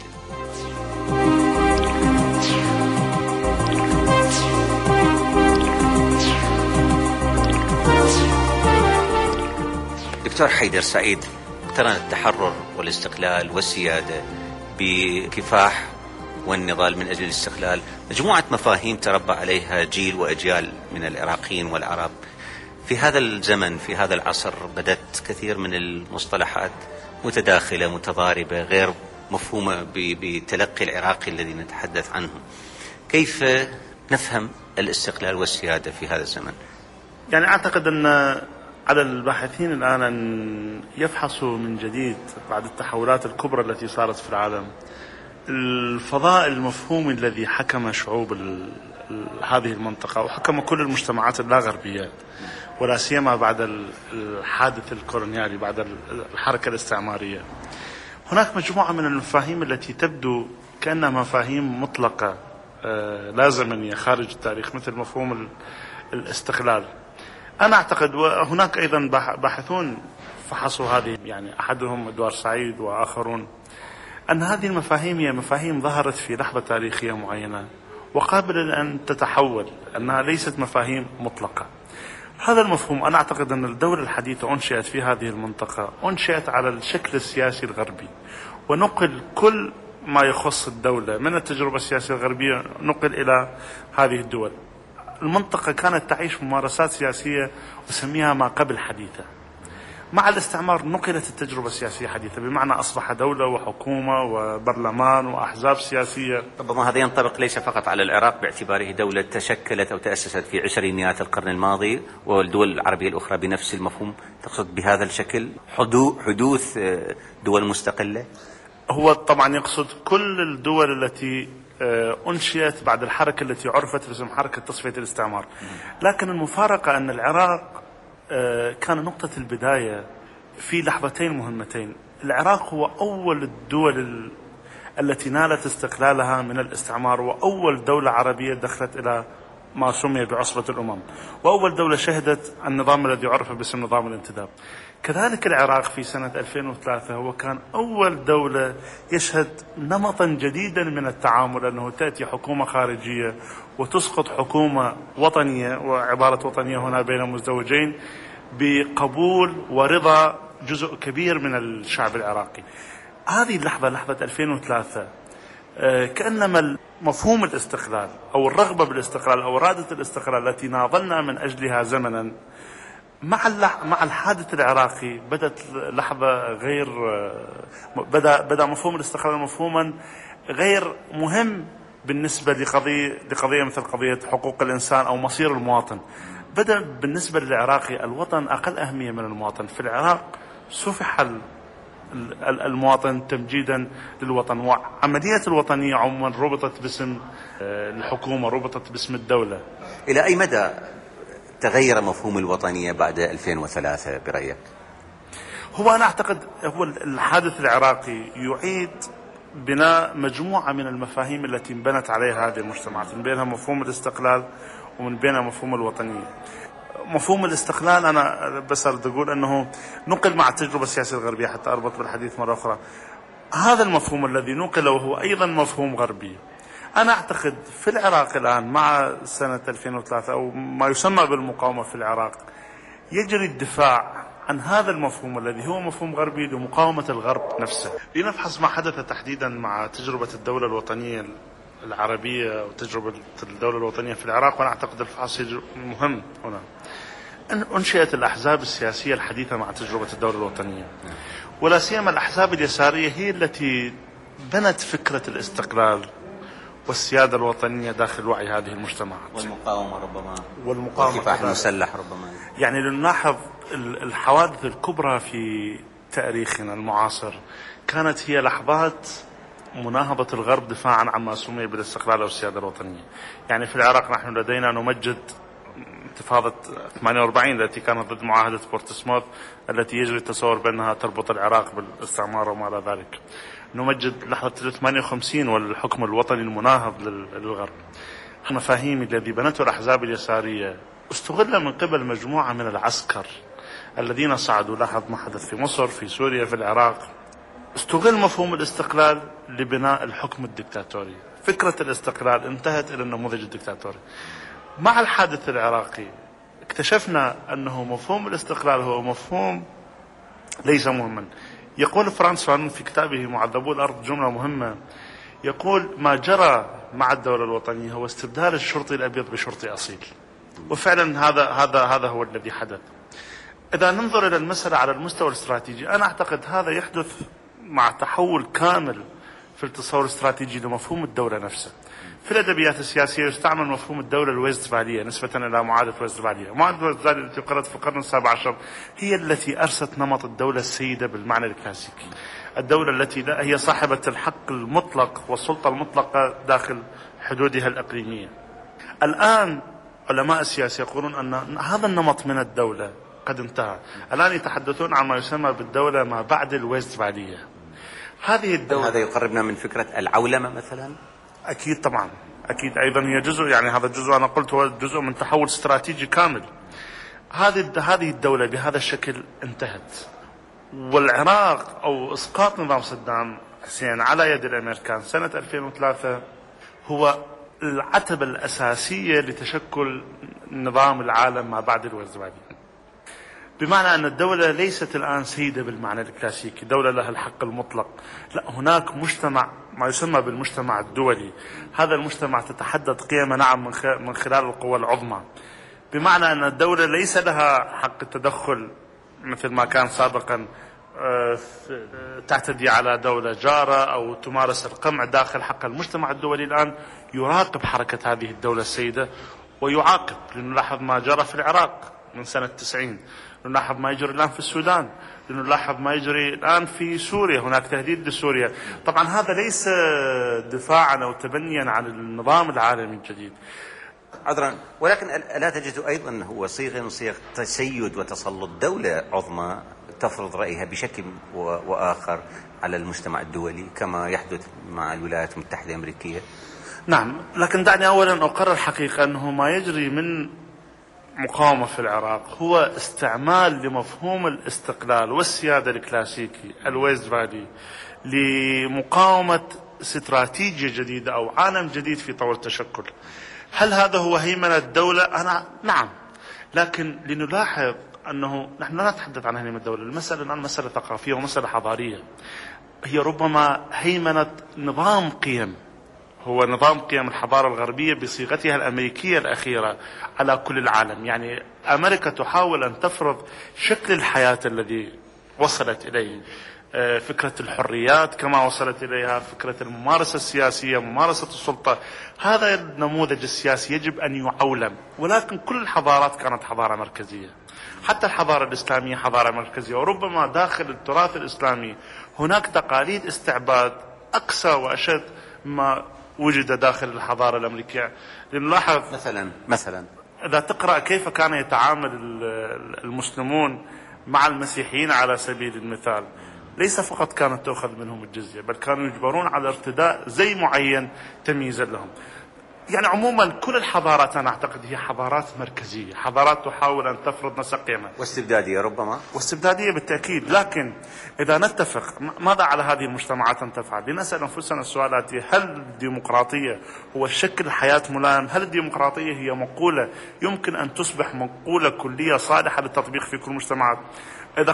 دكتور حيدر سعيد، اقترن التحرر والاستقلال والسيادة بكفاح والنضال من أجل الاستقلال مجموعة مفاهيم تربى عليها جيل وأجيال من العراقيين والعرب. في هذا الزمن، في هذا العصر، بدت كثير من المصطلحات متداخلة متضاربة غير مفهومة بتلقي العراقي الذي نتحدث عنه. كيف نفهم الاستقلال والسيادة في هذا الزمن؟ يعني أعتقد أن على الباحثين الآن أن يفحصوا من جديد بعد التحولات الكبرى التي صارت في العالم الفضاء المفهومي الذي حكم شعوب هذه المنطقة وحكم كل المجتمعات اللا غربية، ولا سيما بعد الحادث الكولونيالي، بعد الحركة الاستعمارية. هناك مجموعة من المفاهيم التي تبدو كأنها مفاهيم مطلقة لا زمنية خارج التاريخ، مثل مفهوم الاستقلال. أنا أعتقد، وهناك أيضا باحثون فحصوا هذه، يعني أحدهم إدوار سعيد وآخرون، أن هذه المفاهيم هي مفاهيم ظهرت في لحظة تاريخية معينة وقابلة أن تتحول، أنها ليست مفاهيم مطلقة. هذا المفهوم أنا أعتقد أن الدولة الحديثة أنشئت في هذه المنطقة، أنشئت على الشكل السياسي الغربي، ونقل كل ما يخص الدولة من التجربة السياسية الغربية نقل إلى هذه الدول. المنطقة كانت تعيش ممارسات سياسية أسميها ما قبل حديثة. مع الاستعمار نقلت التجربة السياسية حديثة، بمعنى أصبح دولة وحكومة وبرلمان وأحزاب سياسية. ربما هذا ينطبق ليس فقط على العراق باعتباره دولة تشكلت أو تأسست في عشرينيات القرن الماضي، والدول العربية الأخرى بنفس المفهوم. تقصد بهذا الشكل حدوث دول مستقلة؟ هو طبعا يقصد كل الدول التي أنشئت بعد الحركة التي عرفت باسم حركة تصفية الاستعمار. لكن المفارقة أن العراق كان نقطة البداية في لحظتين مهمتين. العراق هو أول الدول التي نالت استقلالها من الاستعمار، وأول دولة عربية دخلت إلى ما سمي بعصبة الأمم، وأول دولة شهدت النظام الذي عرف باسم نظام الانتداب. كذلك العراق في سنة 2003 هو كان أول دولة يشهد نمطا جديدا من التعامل، أنه تأتي حكومة خارجية وتسقط حكومة وطنية، وعبارة وطنية هنا بين مزدوجين، بقبول ورضا جزء كبير من الشعب العراقي. هذه اللحظة، لحظة 2003، كأنما مفهوم الاستقلال أو الرغبة بالاستقلال أو إرادة الاستقلال التي ناضلنا من أجلها زمنا مع الحادث العراقي بدأت لحظة غير بدأ مفهوم الاستقلال مفهوما غير مهم بالنسبة لقضية مثل قضية حقوق الإنسان أو مصير المواطن. بدأ بالنسبة للعراقي الوطن أقل أهمية من المواطن. في العراق سفح المواطن تمجيدا للوطن، وعملية الوطنية عموما ربطت باسم الحكومة، ربطت باسم الدولة. إلى أي مدى تغير مفهوم الوطنية بعد 2003 برأيك؟ هو أنا أعتقد هو الحادث العراقي يعيد بناء مجموعة من المفاهيم التي انبنت عليها هذه المجتمعات، من بينها مفهوم الاستقلال ومن بينها مفهوم الوطنية. مفهوم الاستقلال أنا بس أريد أقول أنه نقل مع التجربة السياسية الغربية، حتى أربط بالحديث مرة أخرى. هذا المفهوم الذي نقل وهو أيضا مفهوم غربي. أنا أعتقد في العراق الآن مع سنة 2003 أو ما يسمى بالمقاومة في العراق يجري الدفاع عن هذا المفهوم الذي هو مفهوم غربي لمقاومة الغرب نفسه. لنفحص ما حدث تحديدا مع تجربة الدولة الوطنية العربية وتجربة الدولة الوطنية في العراق، وأنا أعتقد الفحص مهم هنا. أنشئت الأحزاب السياسية الحديثة مع تجربة الدولة الوطنية، ولا سيما الأحزاب اليسارية هي التي بنت فكرة الاستقلال والسيادة الوطنية داخل وعي هذه المجتمعات، والمقاومة ربما، والمقاومة والكفاح المسلح ربما. يعني لنلاحظ الحوادث الكبرى في تاريخنا المعاصر كانت هي لحظات مناهضة الغرب دفاعا عما سمي بالاستقلال والسيادة الوطنية. يعني في العراق نحن لدينا نمجد انتفاضة 48 التي كانت ضد معاهدة بورتسموث التي يجري التصور بأنها تربط العراق بالاستعمار وما إلى ذلك. نمجد لحظة 58 والحكم الوطني المناهض للغرب. المفاهيم الذي بنته الأحزاب اليسارية استغل من قبل مجموعة من العسكر الذين صعدوا. لاحظ ما حدث في مصر، في سوريا، في العراق. استغل مفهوم الاستقلال لبناء الحكم الدكتاتوري. فكرة الاستقلال انتهت إلى النموذج الدكتاتوري. مع الحادث العراقي اكتشفنا أنه مفهوم الاستقلال هو مفهوم ليس مهما. يقول فرانس فانون في كتابه معذبو الأرض جملة مهمة، يقول ما جرى مع الدولة الوطنية هو استبدال الشرطي الأبيض بشرطي أصيل. وفعلا هذا هو الذي حدث. إذا ننظر إلى المسألة على المستوى الاستراتيجي، أنا أعتقد هذا يحدث مع تحول كامل في التصور الاستراتيجي لمفهوم الدولة نفسه. في الأدبيات السياسية يستعمل مفهوم الدولة الويستفالية نسبة إلى معاهدة ويستفالية. معاهدة ويستفالية التي قررت في القرن السابع عشر هي التي أرست نمط الدولة السيدة بالمعنى الكلاسيكي، الدولة التي هي صاحبة الحق المطلق والسلطة المطلقة داخل حدودها الإقليمية. الآن علماء السياسة يقولون أن هذا النمط من الدولة قد انتهى. الآن يتحدثون عن ما يسمى بالدولة ما بعد الويستفالية. هذه الدولة هذا يقربنا من فكرة العولمة مثلا. أكيد طبعا، أكيد أيضا هي جزء، يعني هذا الجزء أنا قلت هو جزء من تحول استراتيجي كامل. هذه الدولة بهذا الشكل انتهت، والعراق أو إسقاط نظام صدام حسين على يد الأمريكان سنة 2003 هو العتبة الأساسية لتشكل نظام العالم ما بعد الويستفالية. بمعنى أن الدولة ليست الآن سيدة بالمعنى الكلاسيكي، دولة لها الحق المطلق. لا، هناك مجتمع ما يسمى بالمجتمع الدولي. هذا المجتمع تتحدد قيمة نعم من خلال القوى العظمى، بمعنى أن الدولة ليس لها حق التدخل مثل ما كان سابقا، تعتدي على دولة جارة أو تمارس القمع داخل حق. المجتمع الدولي الآن يراقب حركة هذه الدولة السيدة ويعاقب. لنلاحظ ما جرى في العراق من سنة 90، نلاحظ ما يجري الآن في السودان، نلاحظ ما يجري الآن في سوريا. هناك تهديد لسوريا. طبعا هذا ليس دفاعا أو تبنيا عن النظام العالمي الجديد. عذرا، ولكن لا تجد أيضا هو صيغة من صيغ تسيد وتسلط دولة عظمى تفرض رأيها بشكل وآخر على المجتمع الدولي كما يحدث مع الولايات المتحدة الأمريكية؟ نعم، لكن دعني أولا أقرر حقيقة أنه ما يجري من مقاومة في العراق هو استعمال لمفهوم الاستقلال والسيادة الكلاسيكي الويستفالي لمقاومة استراتيجية جديدة أو عالم جديد في طور التشكل. هل هذا هو هيمنة الدولة؟ نعم، لكن لنلاحظ أنه نحن لا نتحدث عن هيمنة الدولة. المسألة الآن مسألة ثقافية ومسألة حضارية. هي ربما هيمنة نظام قيم هو نظام قيم الحضارة الغربية بصيغتها الأمريكية الأخيرة على كل العالم. يعني أمريكا تحاول أن تفرض شكل الحياة الذي وصلت إليه، فكرة الحريات كما وصلت إليها، فكرة الممارسة السياسية، ممارسة السلطة. هذا النموذج السياسي يجب أن يعولم، ولكن كل الحضارات كانت حضارة مركزية، حتى الحضارة الإسلامية حضارة مركزية. وربما داخل التراث الإسلامي هناك تقاليد استعباد أقسى وأشد ما وجد داخل الحضارة الأمريكية. لنلاحظ مثلا إذا تقرأ كيف كان يتعامل المسلمون مع المسيحيين على سبيل المثال، ليس فقط كانت تأخذ منهم الجزية، بل كانوا يجبرون على ارتداء زي معين تمييزا لهم. يعني عموما كل الحضارات أنا أعتقد هي حضارات مركزية، حضارات تحاول أن تفرض نفس قيمها، واستبدادية ربما، واستبدادية بالتأكيد. لكن إذا نتفق ماذا على هذه المجتمعات أن تفعل؟ لنسأل أنفسنا السؤال الآتي: هل الديمقراطية هو شكل حياة ملائم؟ هل الديمقراطية هي مقولة يمكن أن تصبح مقولة كلية صالحة للتطبيق في كل المجتمعات؟ إذا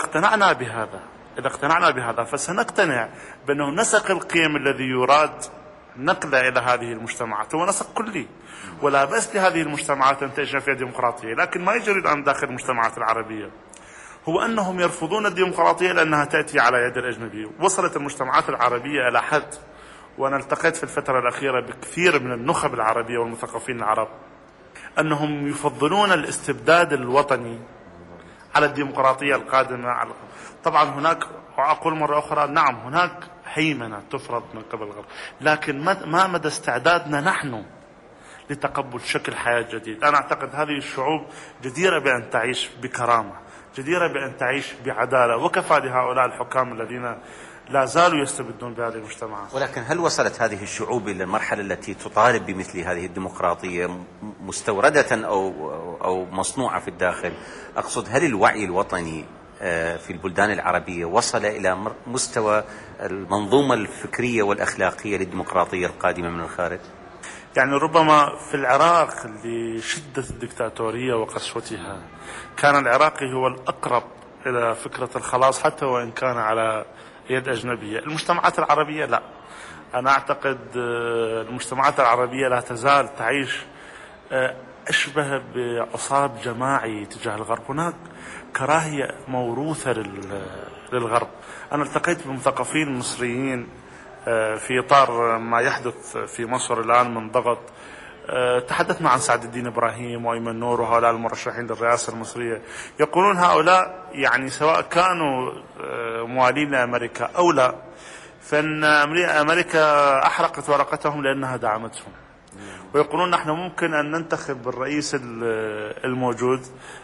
اقتنعنا بهذا فسنقتنع بأنه نسق القيم الذي يراد نقله إلى هذه المجتمعات هو نسق كلي، ولا بأس لهذه المجتمعات أن تعيش فيها ديمقراطية. لكن ما يجري الآن داخل المجتمعات العربية هو أنهم يرفضون الديمقراطية لأنها تأتي على يد الأجنبي. وصلت المجتمعات العربية إلى حد، وأنا التقيت في الفترة الأخيرة بكثير من النخب العربية والمثقفين العرب، أنهم يفضلون الاستبداد الوطني على الديمقراطية القادمة. طبعا هناك، وأقول مرة أخرى، نعم هناك هيمنة تفرض من قبل الغرب، لكن ما مدى استعدادنا نحن لتقبل شكل حياة جديد؟ أنا أعتقد هذه الشعوب جديرة بأن تعيش بكرامة، جديرة بأن تعيش بعدالة، وكفى لهؤلاء الحكام الذين لا زالوا يستبدون بهذه المجتمعات. ولكن هل وصلت هذه الشعوب إلى المرحلة التي تطالب بمثل هذه الديمقراطية مستوردة أو مصنوعة في الداخل؟ أقصد، هل الوعي الوطني في البلدان العربية وصل إلى مستوى المنظومة الفكرية والأخلاقية للديمقراطية القادمة من الخارج؟ يعني ربما في العراق لشدة الدكتاتورية وقسوتها كان العراقي هو الأقرب إلى فكرة الخلاص، حتى وإن كان على يد أجنبية. المجتمعات العربية لا، أنا أعتقد المجتمعات العربية لا تزال تعيش أشبه بعصاب جماعي تجاه الغرب. هناك كراهية موروثة للغرب. أنا التقيت بمثقفين مصريين في إطار ما يحدث في مصر الآن من ضغط، تحدثنا عن سعد الدين إبراهيم وأيمن نور وهؤلاء المرشحين للرئاسة المصرية. يقولون هؤلاء يعني سواء كانوا موالين لأمريكا أو لا، فإن أمريكا أحرقت ورقتهم لأنها دعمتهم، ويقولون نحن ممكن أن ننتخب بالرئيس الموجود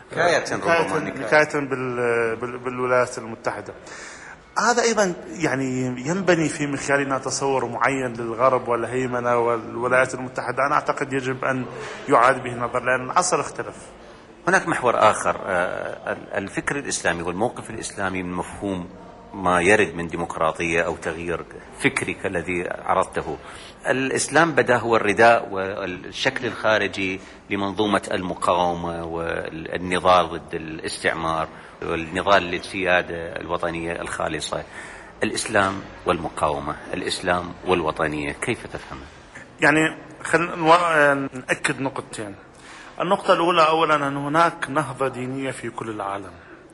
نكاية بالولايات المتحدة. هذا أيضا يعني ينبني في مخيلنا تصور معين للغرب والهيمنة والولايات المتحدة. أنا أعتقد يجب أن يعاد به النظر لأن العصر اختلف. هناك محور آخر، الفكر الإسلامي والموقف الإسلامي من مفهوم ما يرد من ديمقراطية أو تغيير فكري كالذي عرضته. الإسلام بدا هو الرداء والشكل الخارجي لمنظومة المقاومة والنضال ضد الاستعمار والنضال للسيادة الوطنية الخالصة. الإسلام والمقاومة، الإسلام والوطنية، كيف تفهمها؟ يعني خلينا نأكد نقطتين. النقطة الأولى أولا أن هناك نهضة دينية في كل العالم.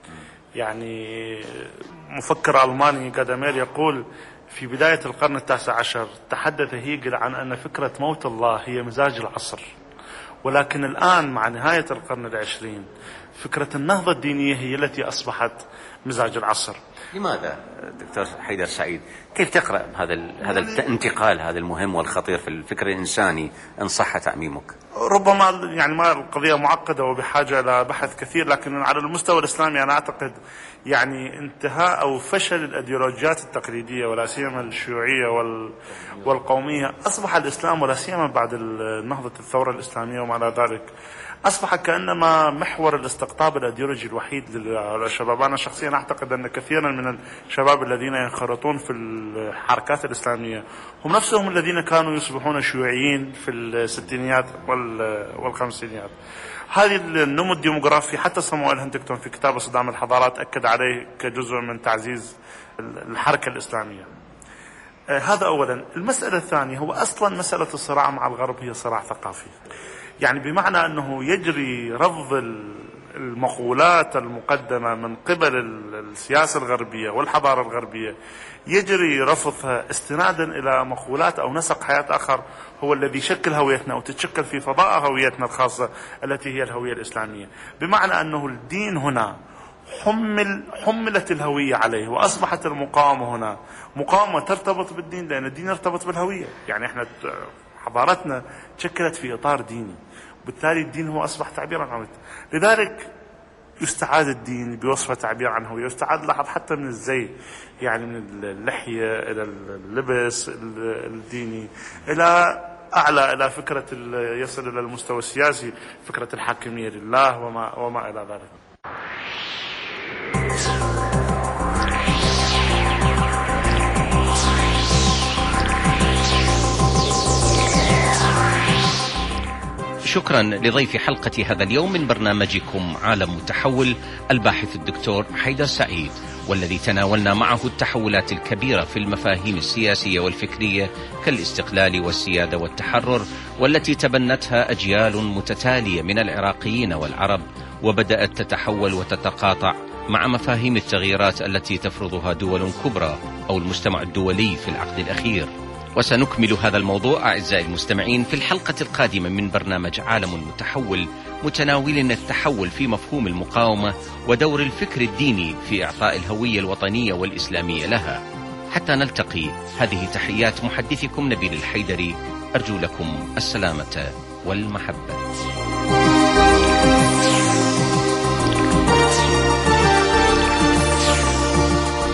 يعني مفكر ألماني جادامير يقول في بداية القرن التاسع عشر تحدث هيجل عن أن فكرة موت الله هي مزاج العصر، ولكن الآن مع نهاية القرن العشرين فكرة النهضة الدينية هي التي أصبحت مزاج العصر. لماذا دكتور حيدر سعيد؟ كيف تقرأ هذا الانتقال هذا المهم والخطير في الفكر الإنساني إن صح تعميمك؟ ربما يعني ما القضية معقدة وبحاجة إلى بحث كثير، لكن على المستوى الإسلامي أنا أعتقد يعني انتهاء أو فشل الأيديولوجيات التقليدية ولا سيما الشيوعية والقومية. أصبح الإسلام ولا سيما بعد نهضة الثورة الإسلامية وما إلى ذلك أصبح كأنما محور الاستقطاب الأيديولوجي الوحيد للشباب. أنا شخصيا أعتقد أن كثيرا من الشباب الذين ينخرطون في الحركات الإسلامية هم نفسهم الذين كانوا يصبحون شيوعيين في الستينيات والخمسينيات. هذه النمو الديموغرافي حتى صامويل هانتنغتون في كتابه صدام الحضارات أكد عليه كجزء من تعزيز الحركة الإسلامية. هذا أولا. المسألة الثانية، هو أصلا مسألة الصراع مع الغرب هي صراع ثقافي، يعني بمعنى أنه يجري رفض المقولات المقدمة من قبل السياسة الغربية والحضارة الغربية، يجري رفضها استنادا إلى مقولات أو نسق حياة آخر هو الذي يشكل هويتنا وتتشكل في فضاء هويتنا الخاصة التي هي الهوية الإسلامية. بمعنى أنه الدين هنا حملت الهوية عليه، وأصبحت المقاومة هنا مقاومة ترتبط بالدين، لأن الدين يرتبط بالهوية. يعني احنا حضارتنا تشكلت في إطار ديني، وبالتالي الدين هو أصبح تعبيرا عن هويته. لذلك يستعاد الدين بوصفه تعبير عن هوية، يستعاد لاحظ حتى من الزي، يعني من اللحية إلى اللبس الديني، إلى أعلى إلى فكرة يصل إلى المستوى السياسي، فكرة الحاكمية لله وما إلى ذلك. شكرا لضيف حلقة هذا اليوم من برنامجكم عالم متحول، الباحث الدكتور حيدر سعيد، والذي تناولنا معه التحولات الكبيرة في المفاهيم السياسية والفكرية كالاستقلال والسيادة والتحرر، والتي تبنتها أجيال متتالية من العراقيين والعرب، وبدأت تتحول وتتقاطع مع مفاهيم التغييرات التي تفرضها دول كبرى أو المجتمع الدولي في العقد الأخير. وسنكمل هذا الموضوع أعزائي المستمعين في الحلقة القادمة من برنامج عالم متحول، متناولين التحول في مفهوم المقاومة ودور الفكر الديني في إعطاء الهوية الوطنية والإسلامية لها. حتى نلتقي، هذه تحيات محدثكم نبيل الحيدري، أرجو لكم السلامة والمحبة.